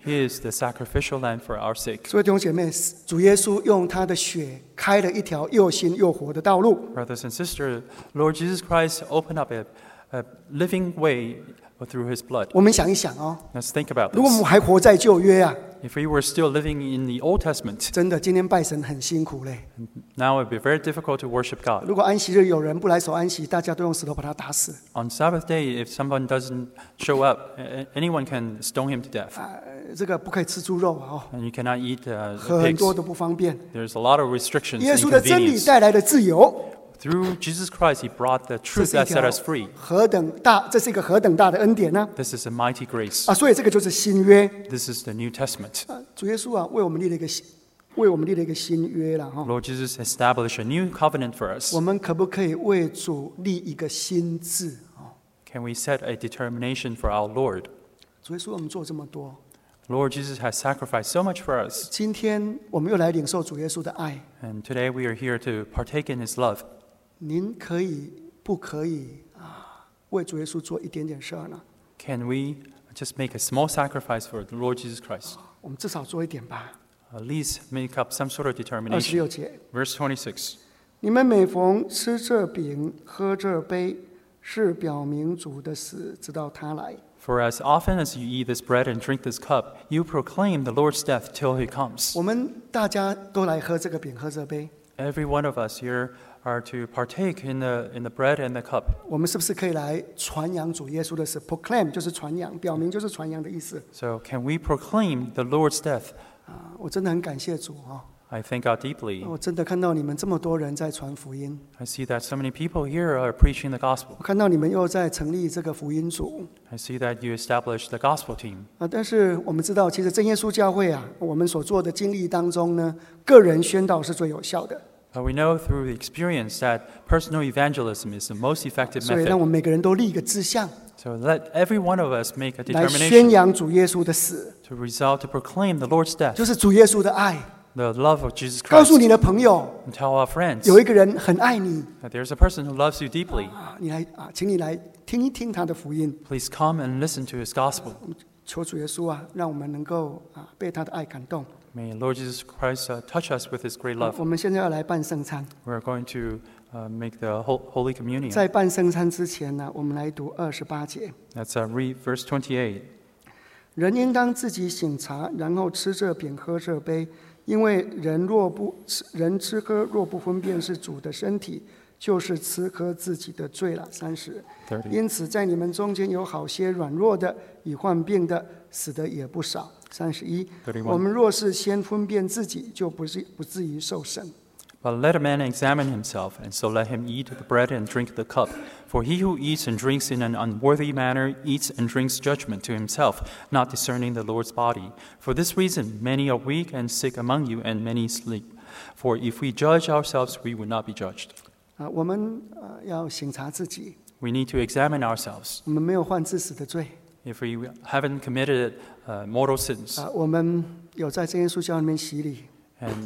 He is the sacrificial lamb for our sake. 所以弟兄姐妹，主耶稣用他的血开了一条又新又活的道路。 Brothers and sisters, Lord Jesus Christ opened up a living way through his blood. 我们想一想哦， Let's think about 如果我 this. 们还活在旧约啊， If we were still living in the Old Testament, 真的今天拜神很辛苦嘞。 now it would be very difficult to worship God. 如果安息日有人不来守安息，大家都用石头把他打死。 On Sabbath day, if someone doesn't show up, anyone can stone him to death. 这个不可以吃猪肉啊，哦， And you cannot eat 很 pigs. 多的不方便。 There's a lot of restrictions 耶 and 稣的真理 inconvenience. 带来的自由， Through Jesus Christ, he brought the 这 truth 是一 that set 条 us free. 何等大，这是一个何等大的恩典呢？ This is a mighty grace. 啊，所以这个就是新约。 This is the New Testament. 主耶稣啊，为我们立了一个新约了哈。 Lord Jesus established a new covenant for us. 我们可不可以为主立一个新志？哦， Can we set a determination for our Lord? 主耶稣，我们做这么多， Lord Jesus has sacrificed so much for us. 今天我们又来领受主耶稣的爱， And today we are here to partake in his love. 您可以不可以啊，为主耶稣做一点点事儿呢？ Can we just make a small sacrifice for the Lord Jesus Christ? 我们至少做一点吧。 At least make up some sort of 26 determination. 节， Verse 26. 你们每逢吃这饼、喝这杯，是表明主的死，直到他来。 For as often as you eat this bread and drink this cup, you proclaim the Lord's death till he comes. 我们大家都来喝这个饼、喝这杯， Every one of us here are to partake in the bread and the cup. 我们是不是可以来传扬主耶稣的死 ？Proclaim 就是传扬，表明就是传扬的意思 So can we proclaim the Lord's death? 啊！我真的很感谢主啊！ I thank God deeply. 我真的看到你们这么多人在传福音， I see that so many people here are preaching the gospel. 我看到你们又在成立这个福音组 I see that you established the gospel team. 啊！但是我们知道，其实真耶稣教会啊，我们所做的经历当中呢，个人宣道是最有效的， But we know through the experience that personal evangelism is the most effective 所以让 method. 我们每个人都立一个志向， So let every one of us make a 来宣 determination 扬主耶稣的死， to resolve to proclaim the Lord's death, 就是主耶稣的爱。 the love of Jesus 告诉 Christ, 你的朋友， and tell our friends 有一个人很爱你 that there's a person who loves you deeply. 啊，你来啊，请你来听一听他的福音。 Please come and listen to his gospel. 求主耶稣啊，让我们能够啊被他的爱感动。 May Lord Jesus Christ touch us with his great love. 我们现在要来办圣餐， We're going to make the Holy Communion. 在办圣餐之前呢，我们来读28节。 Let's read verse 28. 人应当自己省察，然后吃这饼，喝这杯，因为人吃喝若不分辨是主的身体，就是吃喝自己的罪了。30。 30. 因此，在你们中间有好些软弱的，已患病的，死的也不少。31。 31. 我们若是先分辨自己，就不至于受审。 But let a man examine himself, and so let him eat the bread and drink the cup. For he who eats and drinks in an unworthy manner eats and drinks judgment to himself, not discerning the Lord's body. For this reason, many are weak and sick among you, and many sleep. For if we judge ourselves, we would not be judged. 我们要省察自己， We need to examine ourselves. 我们没有犯致死的罪 If we haven't committed mortal sins, 我们有在真耶稣教里面洗礼 and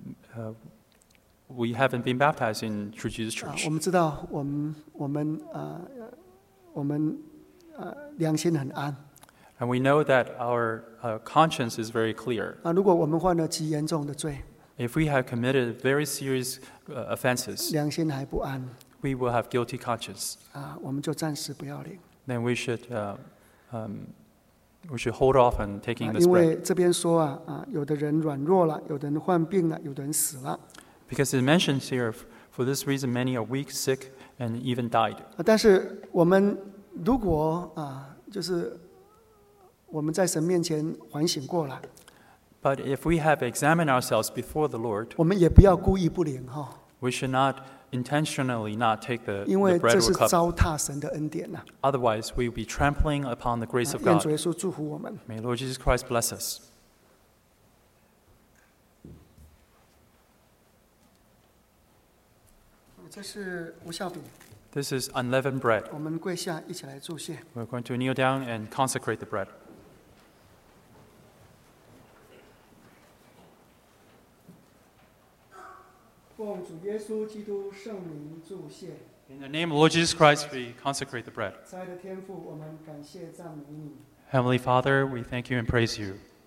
we haven't been baptized in True Jesus 我 Church, 们知道我们良心很安 and we know that our conscience is very clear. 如果我们犯了极严重的罪， If we have committed very serious offenses, 良心还不安 we will have guilty conscience. 我们就暂时不要领 Then we should hold off on taking this 因 bread. 为这边说有的人软弱了，有的人患病了，有的人死了 Because it mentions here, for this reason, many are weak, sick, and even died. 但是我们如果就是我们在神面前反省过了， But if we have examined ourselves before the Lord, 我们也不要故意不领 we should not intentionally not take the 因为 bread 这 or 是 cup. 糟蹋神的恩典 Otherwise, we will be trampling upon the grace of 愿 God. 主耶稣祝福我们。 May Lord Jesus Christ bless us. 这是无效饼， This is unleavened bread. 我们跪下一起来祝谢。 We're going to kneel down and consecrate the bread. 奉主耶稣基督圣名祝谢， In the name of Lord Jesus Christ, we consecrate the bread. 亲爱的天父，我们感谢赞美你。 Heavenly Father, we thank you and praise you.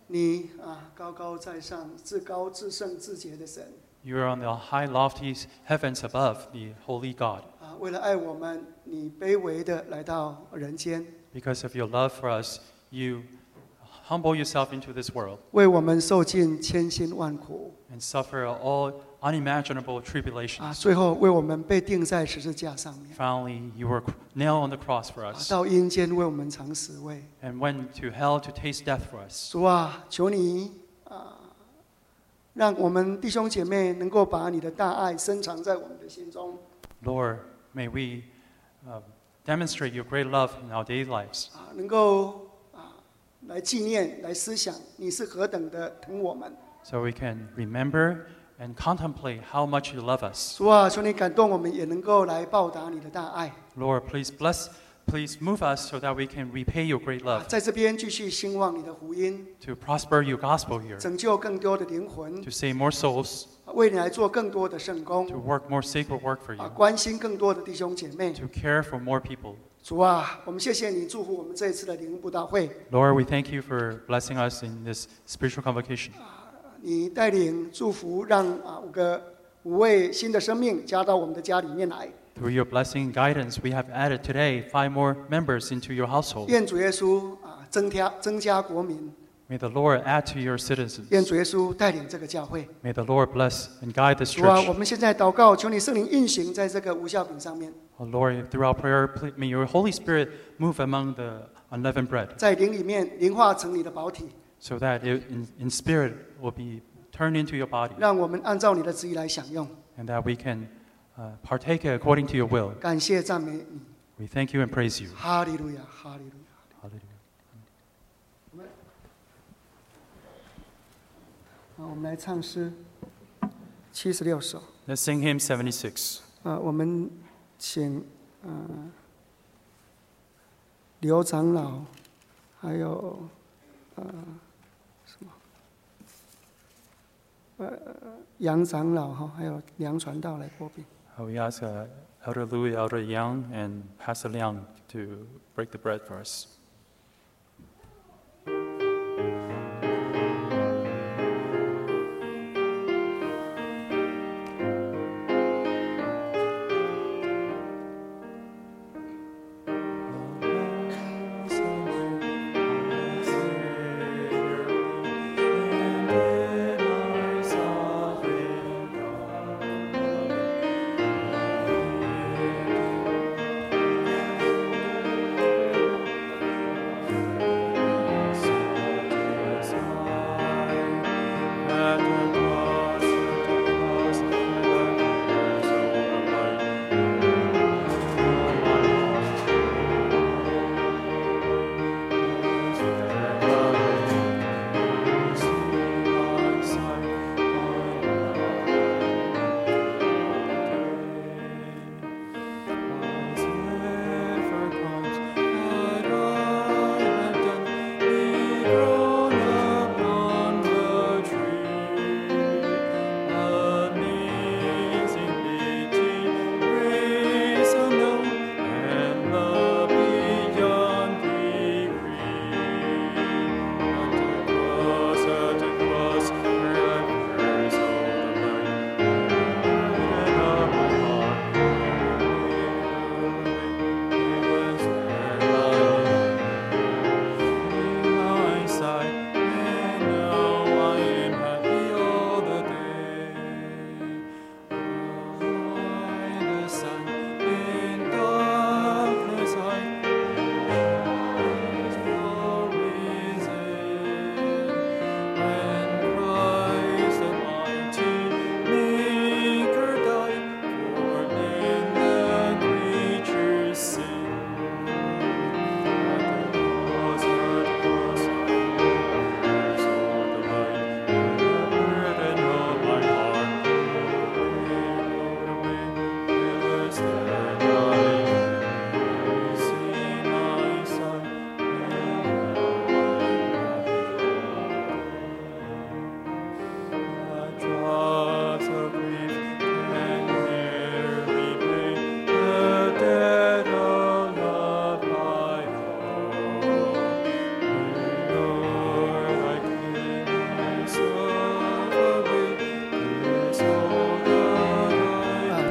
你高高在上，至高至圣至洁的神 You are on the high, lofty heavens above, the holy God. 为了爱我们，你卑微的来到人间， Because of your love for us, you humble yourself into this world 为我们受尽千辛万苦 and suffer all unimaginable tribulations. 最后为我们被钉在十字架上面， Finally, you were nailed on the cross for us 到阴间为我们尝死味。 and went to hell to taste death for us. 主啊，求你让我们弟兄姐妹能够把你的大爱深藏在我们的心中， Lord, may we demonstrate your great love in our daily lives 能够来纪念、来思想你是何等的疼我们。 so we can remember and contemplate how much you love us. 主啊，求你感动我们，也能够来报答你的大爱。 Lord, please move us so that we can repay your great love, 在这边继续兴旺你的福音， to prosper your gospel here, 拯救更多的灵魂， to save more souls, 为你来做更多的圣 to 工， work more sacred work for you, 关心更多的弟兄姐妹。 to care for more people. 主啊，我们谢谢你，祝福我们这一次的灵布道会。 Lord, we thank you for blessing us in this spiritual convocation. 你带领祝福，让五位新的生命加到我们的家里面来。 Through your blessing and guidance, we have added today 5 more members into your household. 愿主耶稣增加国民， May the Lord add to your citizens. 愿主耶稣带领这个教会。 May the Lord bless and guide this 主啊， church. 我们现在祷告，求你圣灵运行在这个无酵饼上面， Oh Lord, through our prayer, may your Holy Spirit move among the unleavened bread, 在灵里面灵化成你的宝体， so that it, in spirit will be turned into your body, 让我们按照你的旨意来享用。 and that we can partake it according to your will. 感谢赞美你， We thank you and praise you. 哈利路亚，哈利路亚。 Hallelujah. 我们来唱诗76首。 Let's sing hymn 76. 我们请刘长老，还有杨长老还有梁传道来播饼。 We ask Elder Louis, Elder Yang, and Pastor Liang to break the bread for us.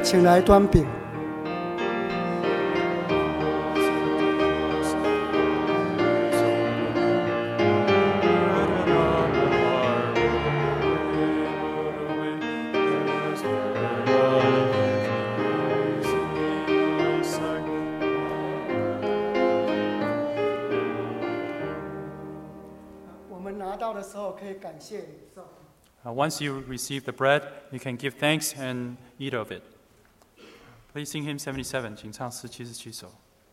请来端饼。我们拿到的时候可以感谢领受。 Once you receive the bread, you can give thanks and eat of it. Please sing hymn 77, 请唱诗77首。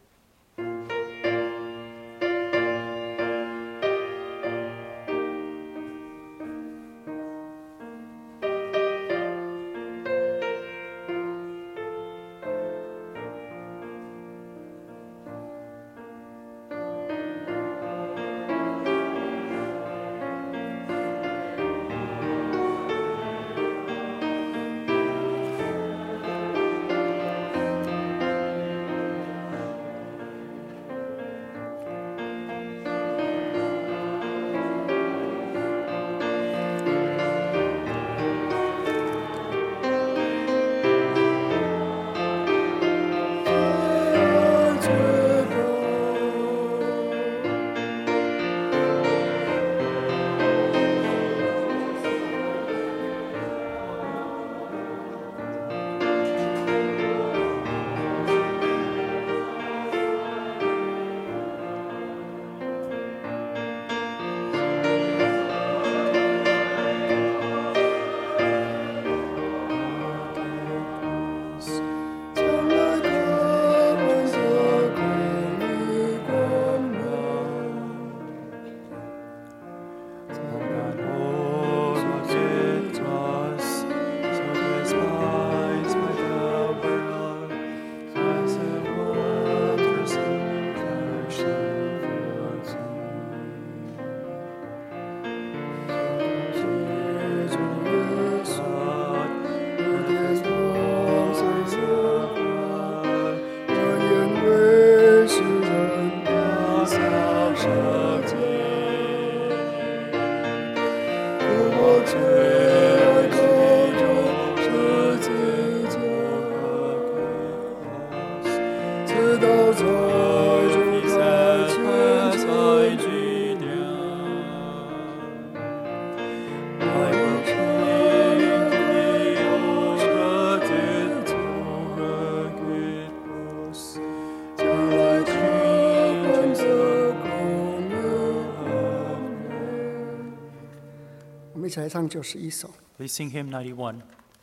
我们一起来唱91首。 Please sing hymn 91.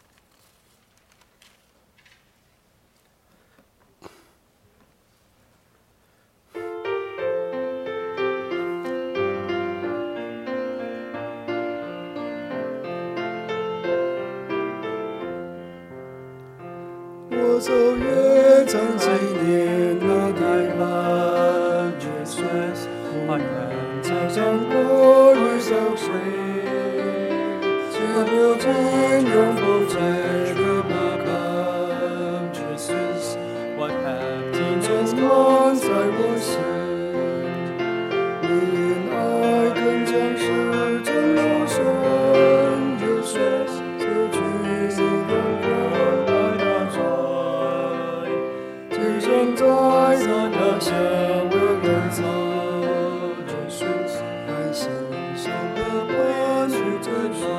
我走越曾纪念那台湾绝水，在上过日小水，我不见永不再热巴干绝水，今春光在我心，你爱更将是真如深热水，这句你永远爱那在，今生在那下为人造绝水，爱心上的关是真实。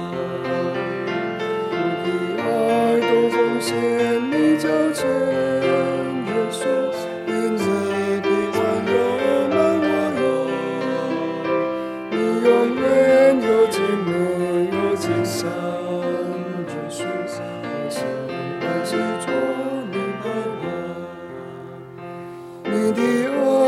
献你交钱热水，因你的温柔满我有，你永远有情美有情深热水，我心爱执着你爱我，你的爱。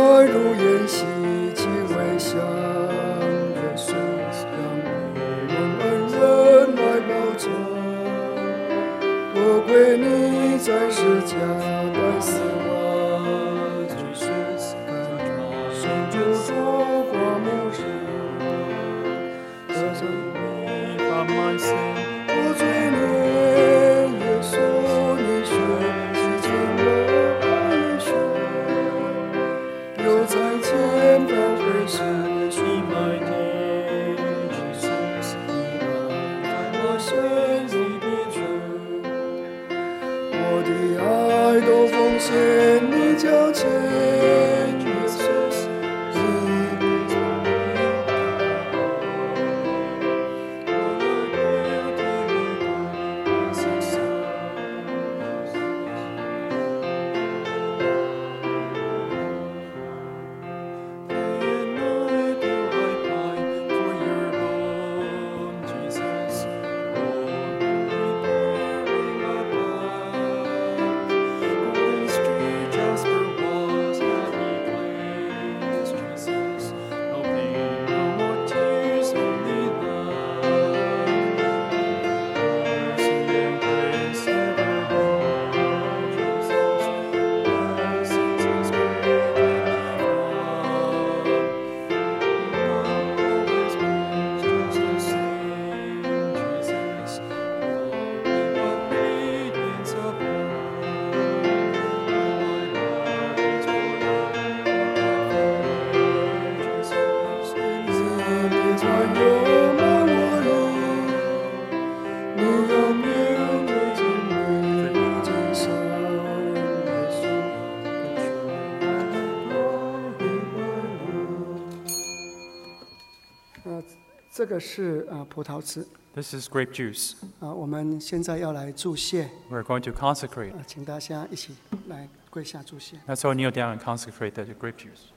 这个是葡萄汁 This is grape juice. 我们现在要来祝谢 We're going to consecrate. 请大家一起来跪下祝谢。 Let's all kneel down and consecrate the grape juice.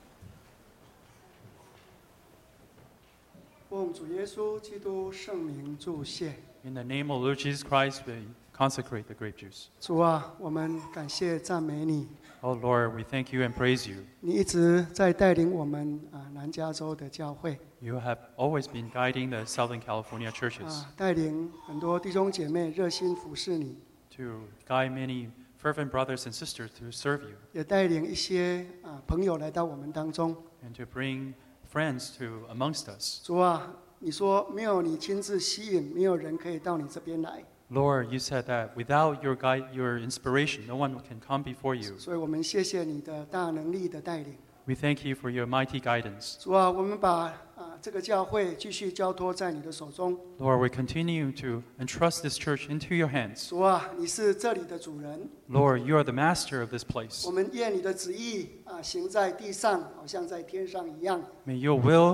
奉主耶稣基督圣名祝谢。 In the name of Lord Jesus Christ, we consecrate the grape juice. 主啊，我们感谢赞美你， Oh Lord, we thank you and praise you. 你一直在带领我们南加州的教会 You have always been guiding the Southern California churches 带领很多弟兄姐妹热心服侍你， to guide many fervent brothers and sisters to serve you 也带领一些朋友来到我们当中。 and to bring friends to amongst us. 主啊，你说没有你亲自吸引，没有人可以到你这边来， Lord, you said that without your guide, your inspiration, no one can come before you. 所以我们谢谢你的大能力的带领。 We thank you for your mighty guidance. 主啊，我们把这个教会继续交托在你的手中。 Lord, we continue to entrust this church into your hands. 主啊，你是这里的主人， Lord, you are the master of this place. 我们愿你的旨意行在地上，好像在天上一样。 May your will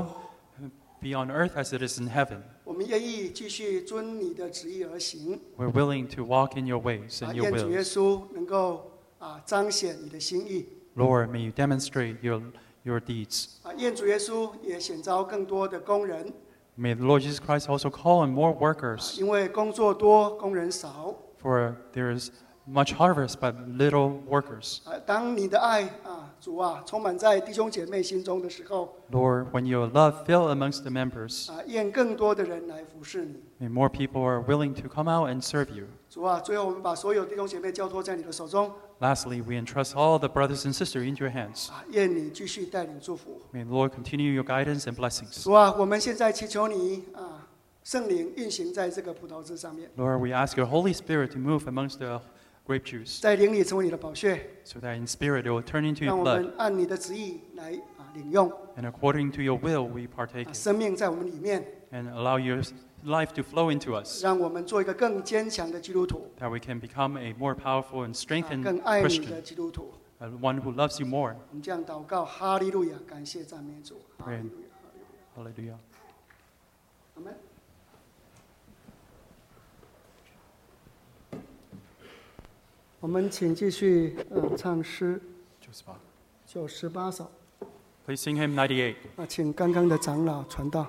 be on earth as it is in heaven. 我们愿意继续遵你的旨意而行。 We're willing to walk in your ways and your 愿主耶 wills. 稣能够彰显你的心意。 Lord, may you demonstrate your deeds. 愿主耶稣也选召更多的工人， May the Lord Jesus Christ also call on more workers, 因为工作多，工人少。 for there is much harvest but little workers. 当你的爱主啊，充满在弟兄姐妹心中的时候， Lord, when your love fill amongst the members, 愿更多的人来服侍你。 may more people are willing to come out and serve you. 主啊，最后我们把所有弟兄姐妹交托在你的手中， Lastly, we entrust all the brothers and sisters into your hands. 愿你继续带领祝福。 May the Lord continue your guidance and blessings. 主啊，我们现在祈求你圣灵运行在这个葡萄枝上面， Lord, we ask your Holy Spirit to move amongst the grape juice, 在灵里成为你的宝血， so that in spirit it will turn into 让 your 我 blood, 们按你的旨意来领用， and according to your will we partake it, 生命在我们里面， and allow your life to flow into us, 让我们做一个更坚强的基督徒， that we can become a more powerful and strengthened 更爱你的 Christian, 基督徒。 one who loves you more. 我们这样祷告，哈利路亚，感谢赞美主，哈利路亚，哈利路亚， Hallelujah. 阿门。我们请继续唱诗98首。 Please sing hymn 98. 请刚刚的长老传道。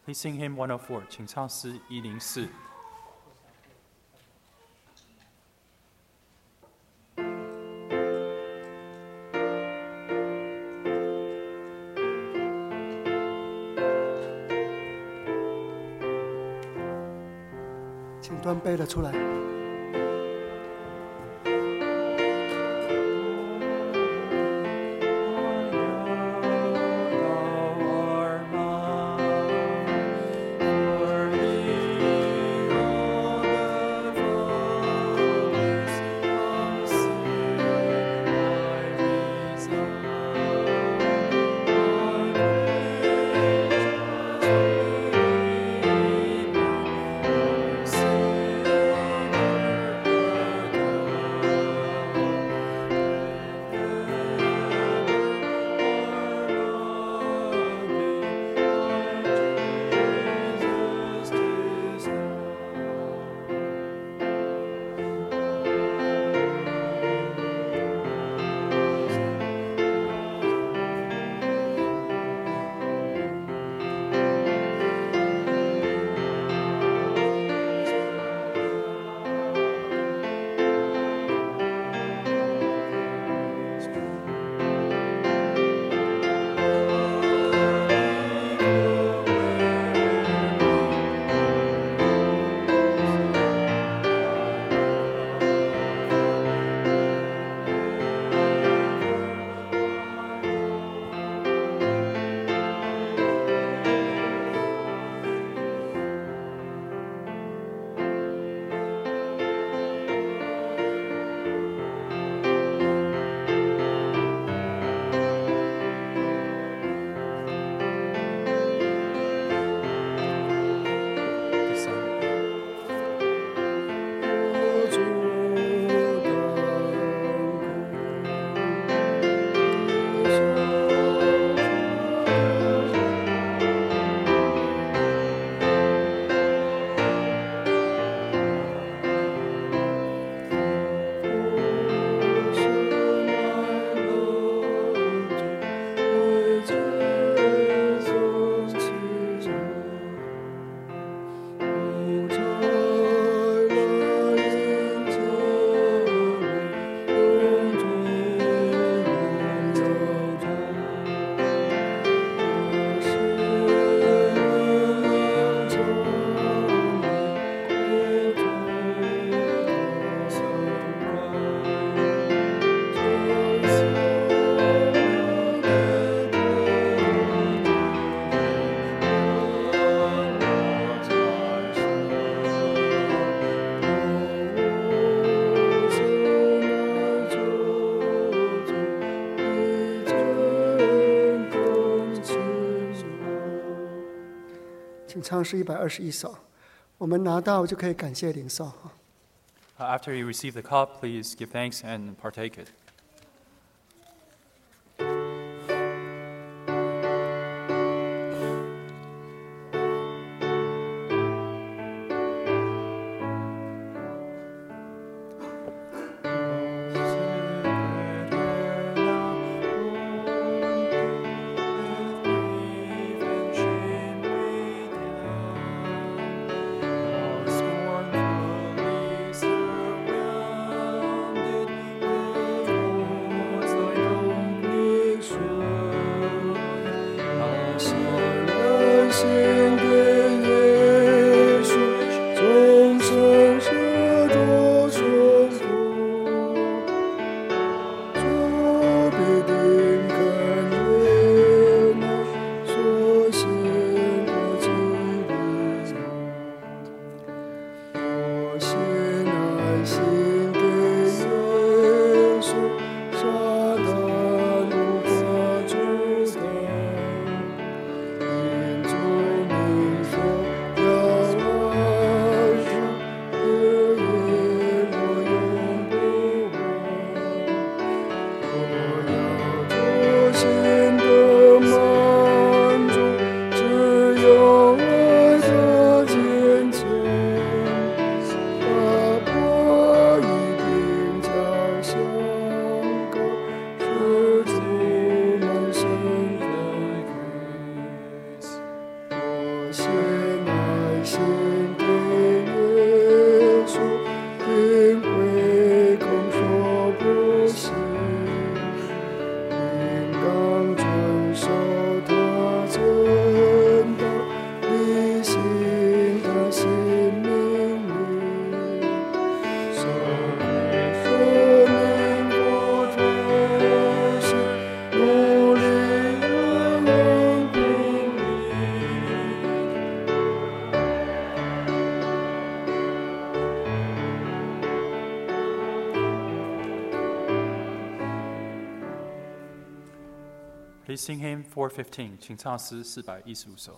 Please sing hymn 104，请唱诗104。 请端背了出来。请唱诗121首，我们拿到就可以感谢领受。 After you receive the cup, please give thanks and partake it. Scornfully surrounded with 新的新命令，受苦使命不真实，努力让平 Please sing hymn 415，请唱诗415首。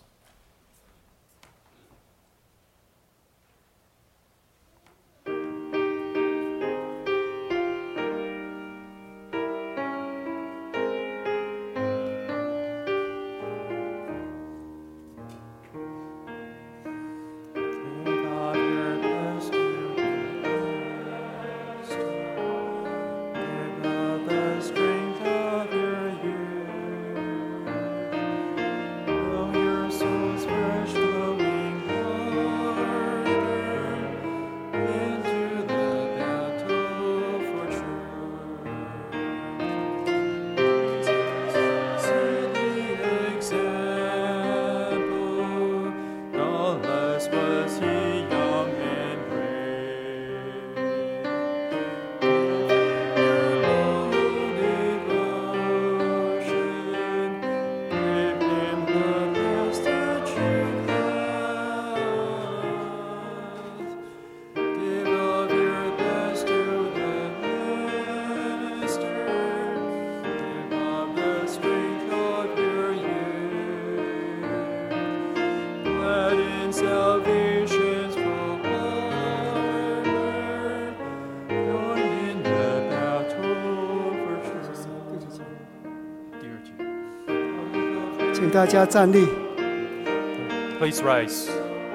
请大家站立。 Please rise.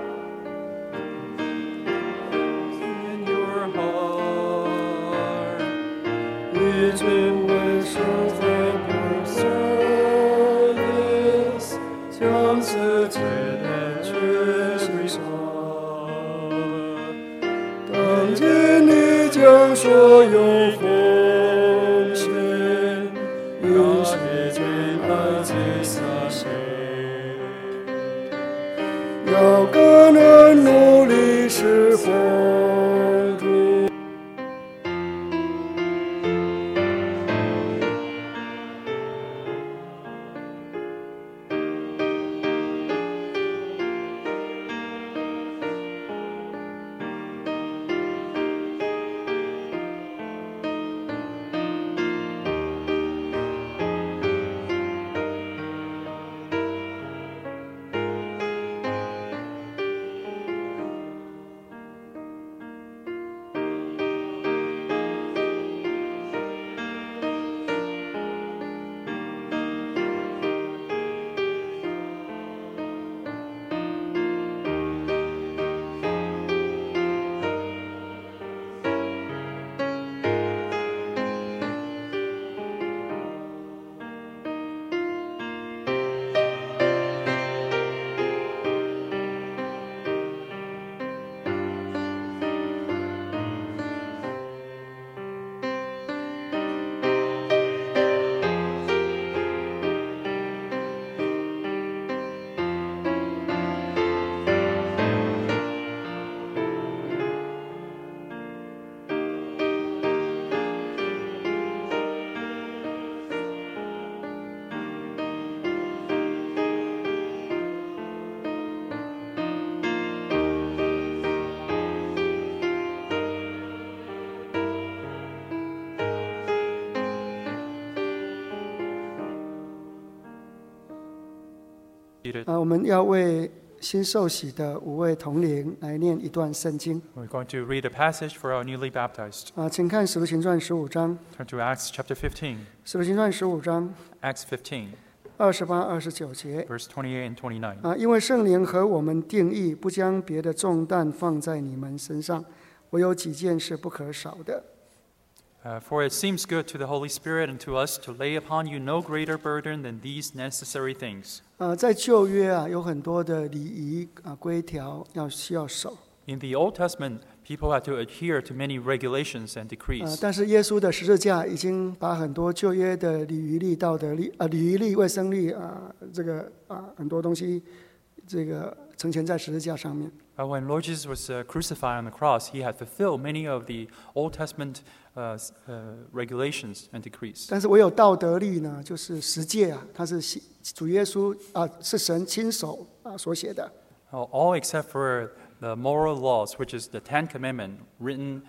In your heart, which in wishes and your service, 将自己的决心上，当今你将所有奉献，用世间爱己洒献。 要更能努力侍奉主。我们要为新受洗的5位同龄来念一段圣经。 We're going to read a passage for our newly baptized. 请看《使徒行传》15章。 Turn to Acts chapter 15. 《使徒行传》15章 Acts 15, 28、29节。 verse 28 and 29. 因为圣灵和我们定义，不将别的重担放在你们身上，我有几件是不可少的。 For it seems good to the Holy Spirit and to us to lay upon you no greater burden than these necessary things. 在旧约有很多的礼仪规条需要守。 In the Old Testament, people had to adhere to many regulations and decrees. 但是耶稣的十字架已经把很多旧约的礼仪律、道德律、礼仪律、卫生律很多东西成全在十字架上面。 But when Lord Jesus was crucified on the cross, he had fulfilled many of the Old Testament regulations and decrees. 但是唯有道德律呢，就是十诫啊，它是主耶稣是神亲手所写的。 All except for the moral laws, which is the Ten Commandments, written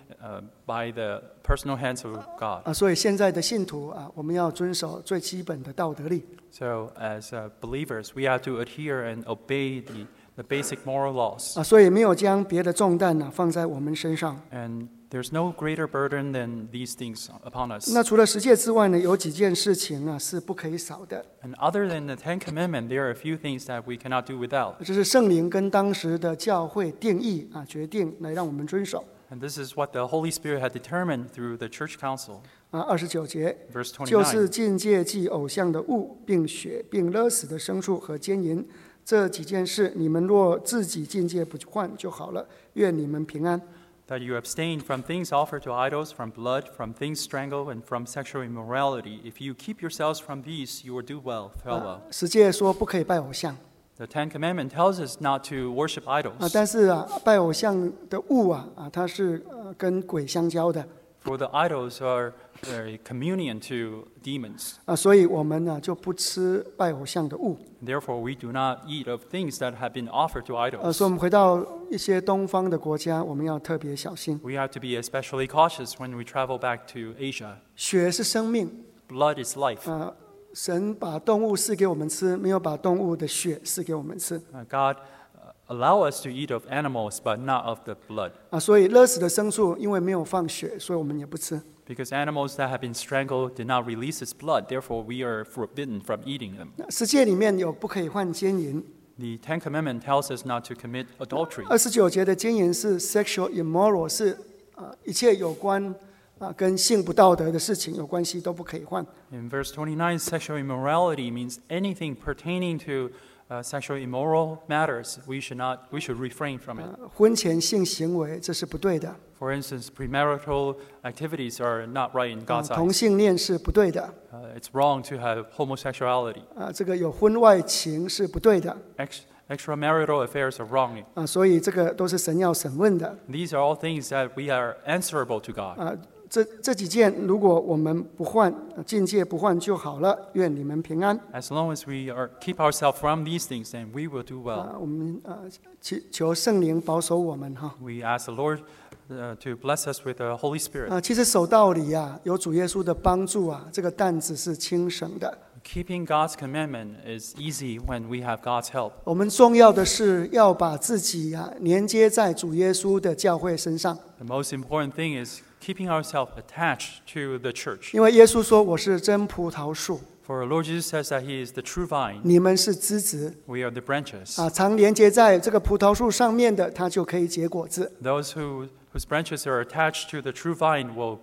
by the personal hands of God. 所以现在的信徒我们要遵守最基本的道德律。 So as believers, we have to adhere and obey the basic moral laws. 所以没有将别的重担放在我们身上。 And there's no greater burden than these things upon us. 那除了十诫之外呢，有几件事情是不可以少的。 And other than the Ten Commandments, there are a few things that we cannot do without. 这是圣灵跟当时的教会定义决定来让我们遵守。 And this is what the Holy Spirit had determined through the church council. 29节， Verse 29. 就是禁戒祭偶像的物，并血，并勒死的牲畜和奸淫，这几件事，你们若自己禁戒不犯就好了。愿你们平安。 That you abstain from things offered to idols, from blood, from things strangled, and from sexual immorality. If you keep yourselves from these, you will do well, farewell. 十诫说不可以拜偶像。 The Ten Commandments tells us not to worship idols. 但是拜偶像的物它是跟鬼相交的。 For the idols are a communion to demons. 所以我们就不吃拜偶像的物。 Therefore, we do not eat of things that have been offered to idols. 所以我们回到一些东方的国家，我们要特别小心。 We have to be especially cautious when we travel back to Asia. 血是生命。 Blood is life. 神把动物赐给我们吃，没有把动物的血赐给我们吃。 God allow us to eat of animals, but not of the blood. 所以勒死的牲畜因为没有放血，所以我们也不吃。 Because animals that have been strangled did not release its blood, therefore we are forbidden from eating them. 十诫里面有不可以犯奸淫。 The Ten Commandments tells us not to commit adultery. 29节的奸淫是 sexual immoral， 是一切有关跟性不道德的事情有关系都不可以犯。 In verse 29, sexual immorality means anything pertaining to sexual immoral matters. We should refrain from it. 婚前性行为这是不对的。 For instance, premarital activities are not right in God's 同 eyes. 性恋是不对的。 It's wrong to have homosexuality. 这个有婚外情是不对的。 Extramarital affairs are wrong. 所以这个都是神要审问的。 These are all things that we are answerable to God. 这几件，如果我们不犯禁戒不犯就好了。愿你们平安。 As long as we keep ourselves from these things, then we will do well. 我们求圣灵保守我们哈。 We ask the Lord to bless us with the Holy Spirit. 其实守道理有主耶稣的帮助这个担子是轻省的。 Keeping God's commandment is easy when we have God's help. 我们重要的是要把自己连接在主耶稣的教会身上。 The most important thing is keeping ourselves attached to the church. 因为耶稣说：“我是真葡萄树。” For Lord Jesus says that He is the true vine. 你们是枝子。 We are the branches. 常连接在这个葡萄树上面的，它就可以结果子。 Those whose branches are attached to the true vine will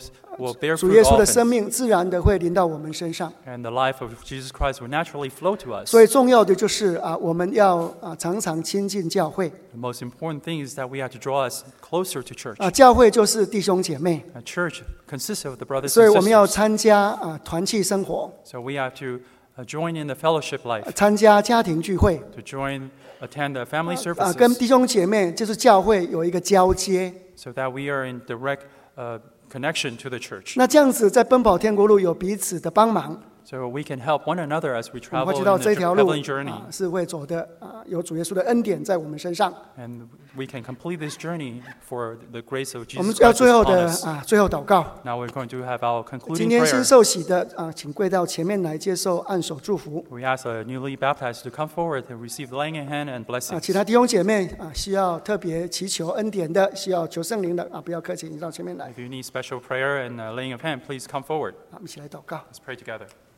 bear 主耶 fruit 稣的生 often. 命自然的会临到我们身上。 And the life of Jesus Christ will naturally flow to us. 所以重要的就是我们要常常亲近教会。 The most important thing is that we have to draw us closer to church. 教会就是弟兄姐妹， A church consists of the brothers 所以 and 我们要 sisters. 参加团契生活， So we have to join in the fellowship life, 参加家庭聚会， to attend the family 跟 services, 弟兄姐妹就是教会有一个交接。 so that we are in direct connection to the church. 那这样子在奔跑天国路有彼此的帮忙， So we can help one another as we 我们 travel 会知 in 道 the 这条路 heavenly journey. 是会走的有主耶稣的恩典在我们身上。 And we can complete this journey for the grace of 我们 Jesus 要 Christ 最后 upon 的 us. 最后祷告。 Now we're going to have our 今 concluding 天新 prayer. 受洗的请跪到前面来接受按手祝福。 We ask the newly baptized to come forward and receive the laying of hand and 其 blessings. 他弟兄姐妹需要特别祈求恩典的，需要求圣灵的不要客气，你到前面来。 If you need special prayer and laying of hand, please come forward. 我们一起来祷告。 Let's pray together.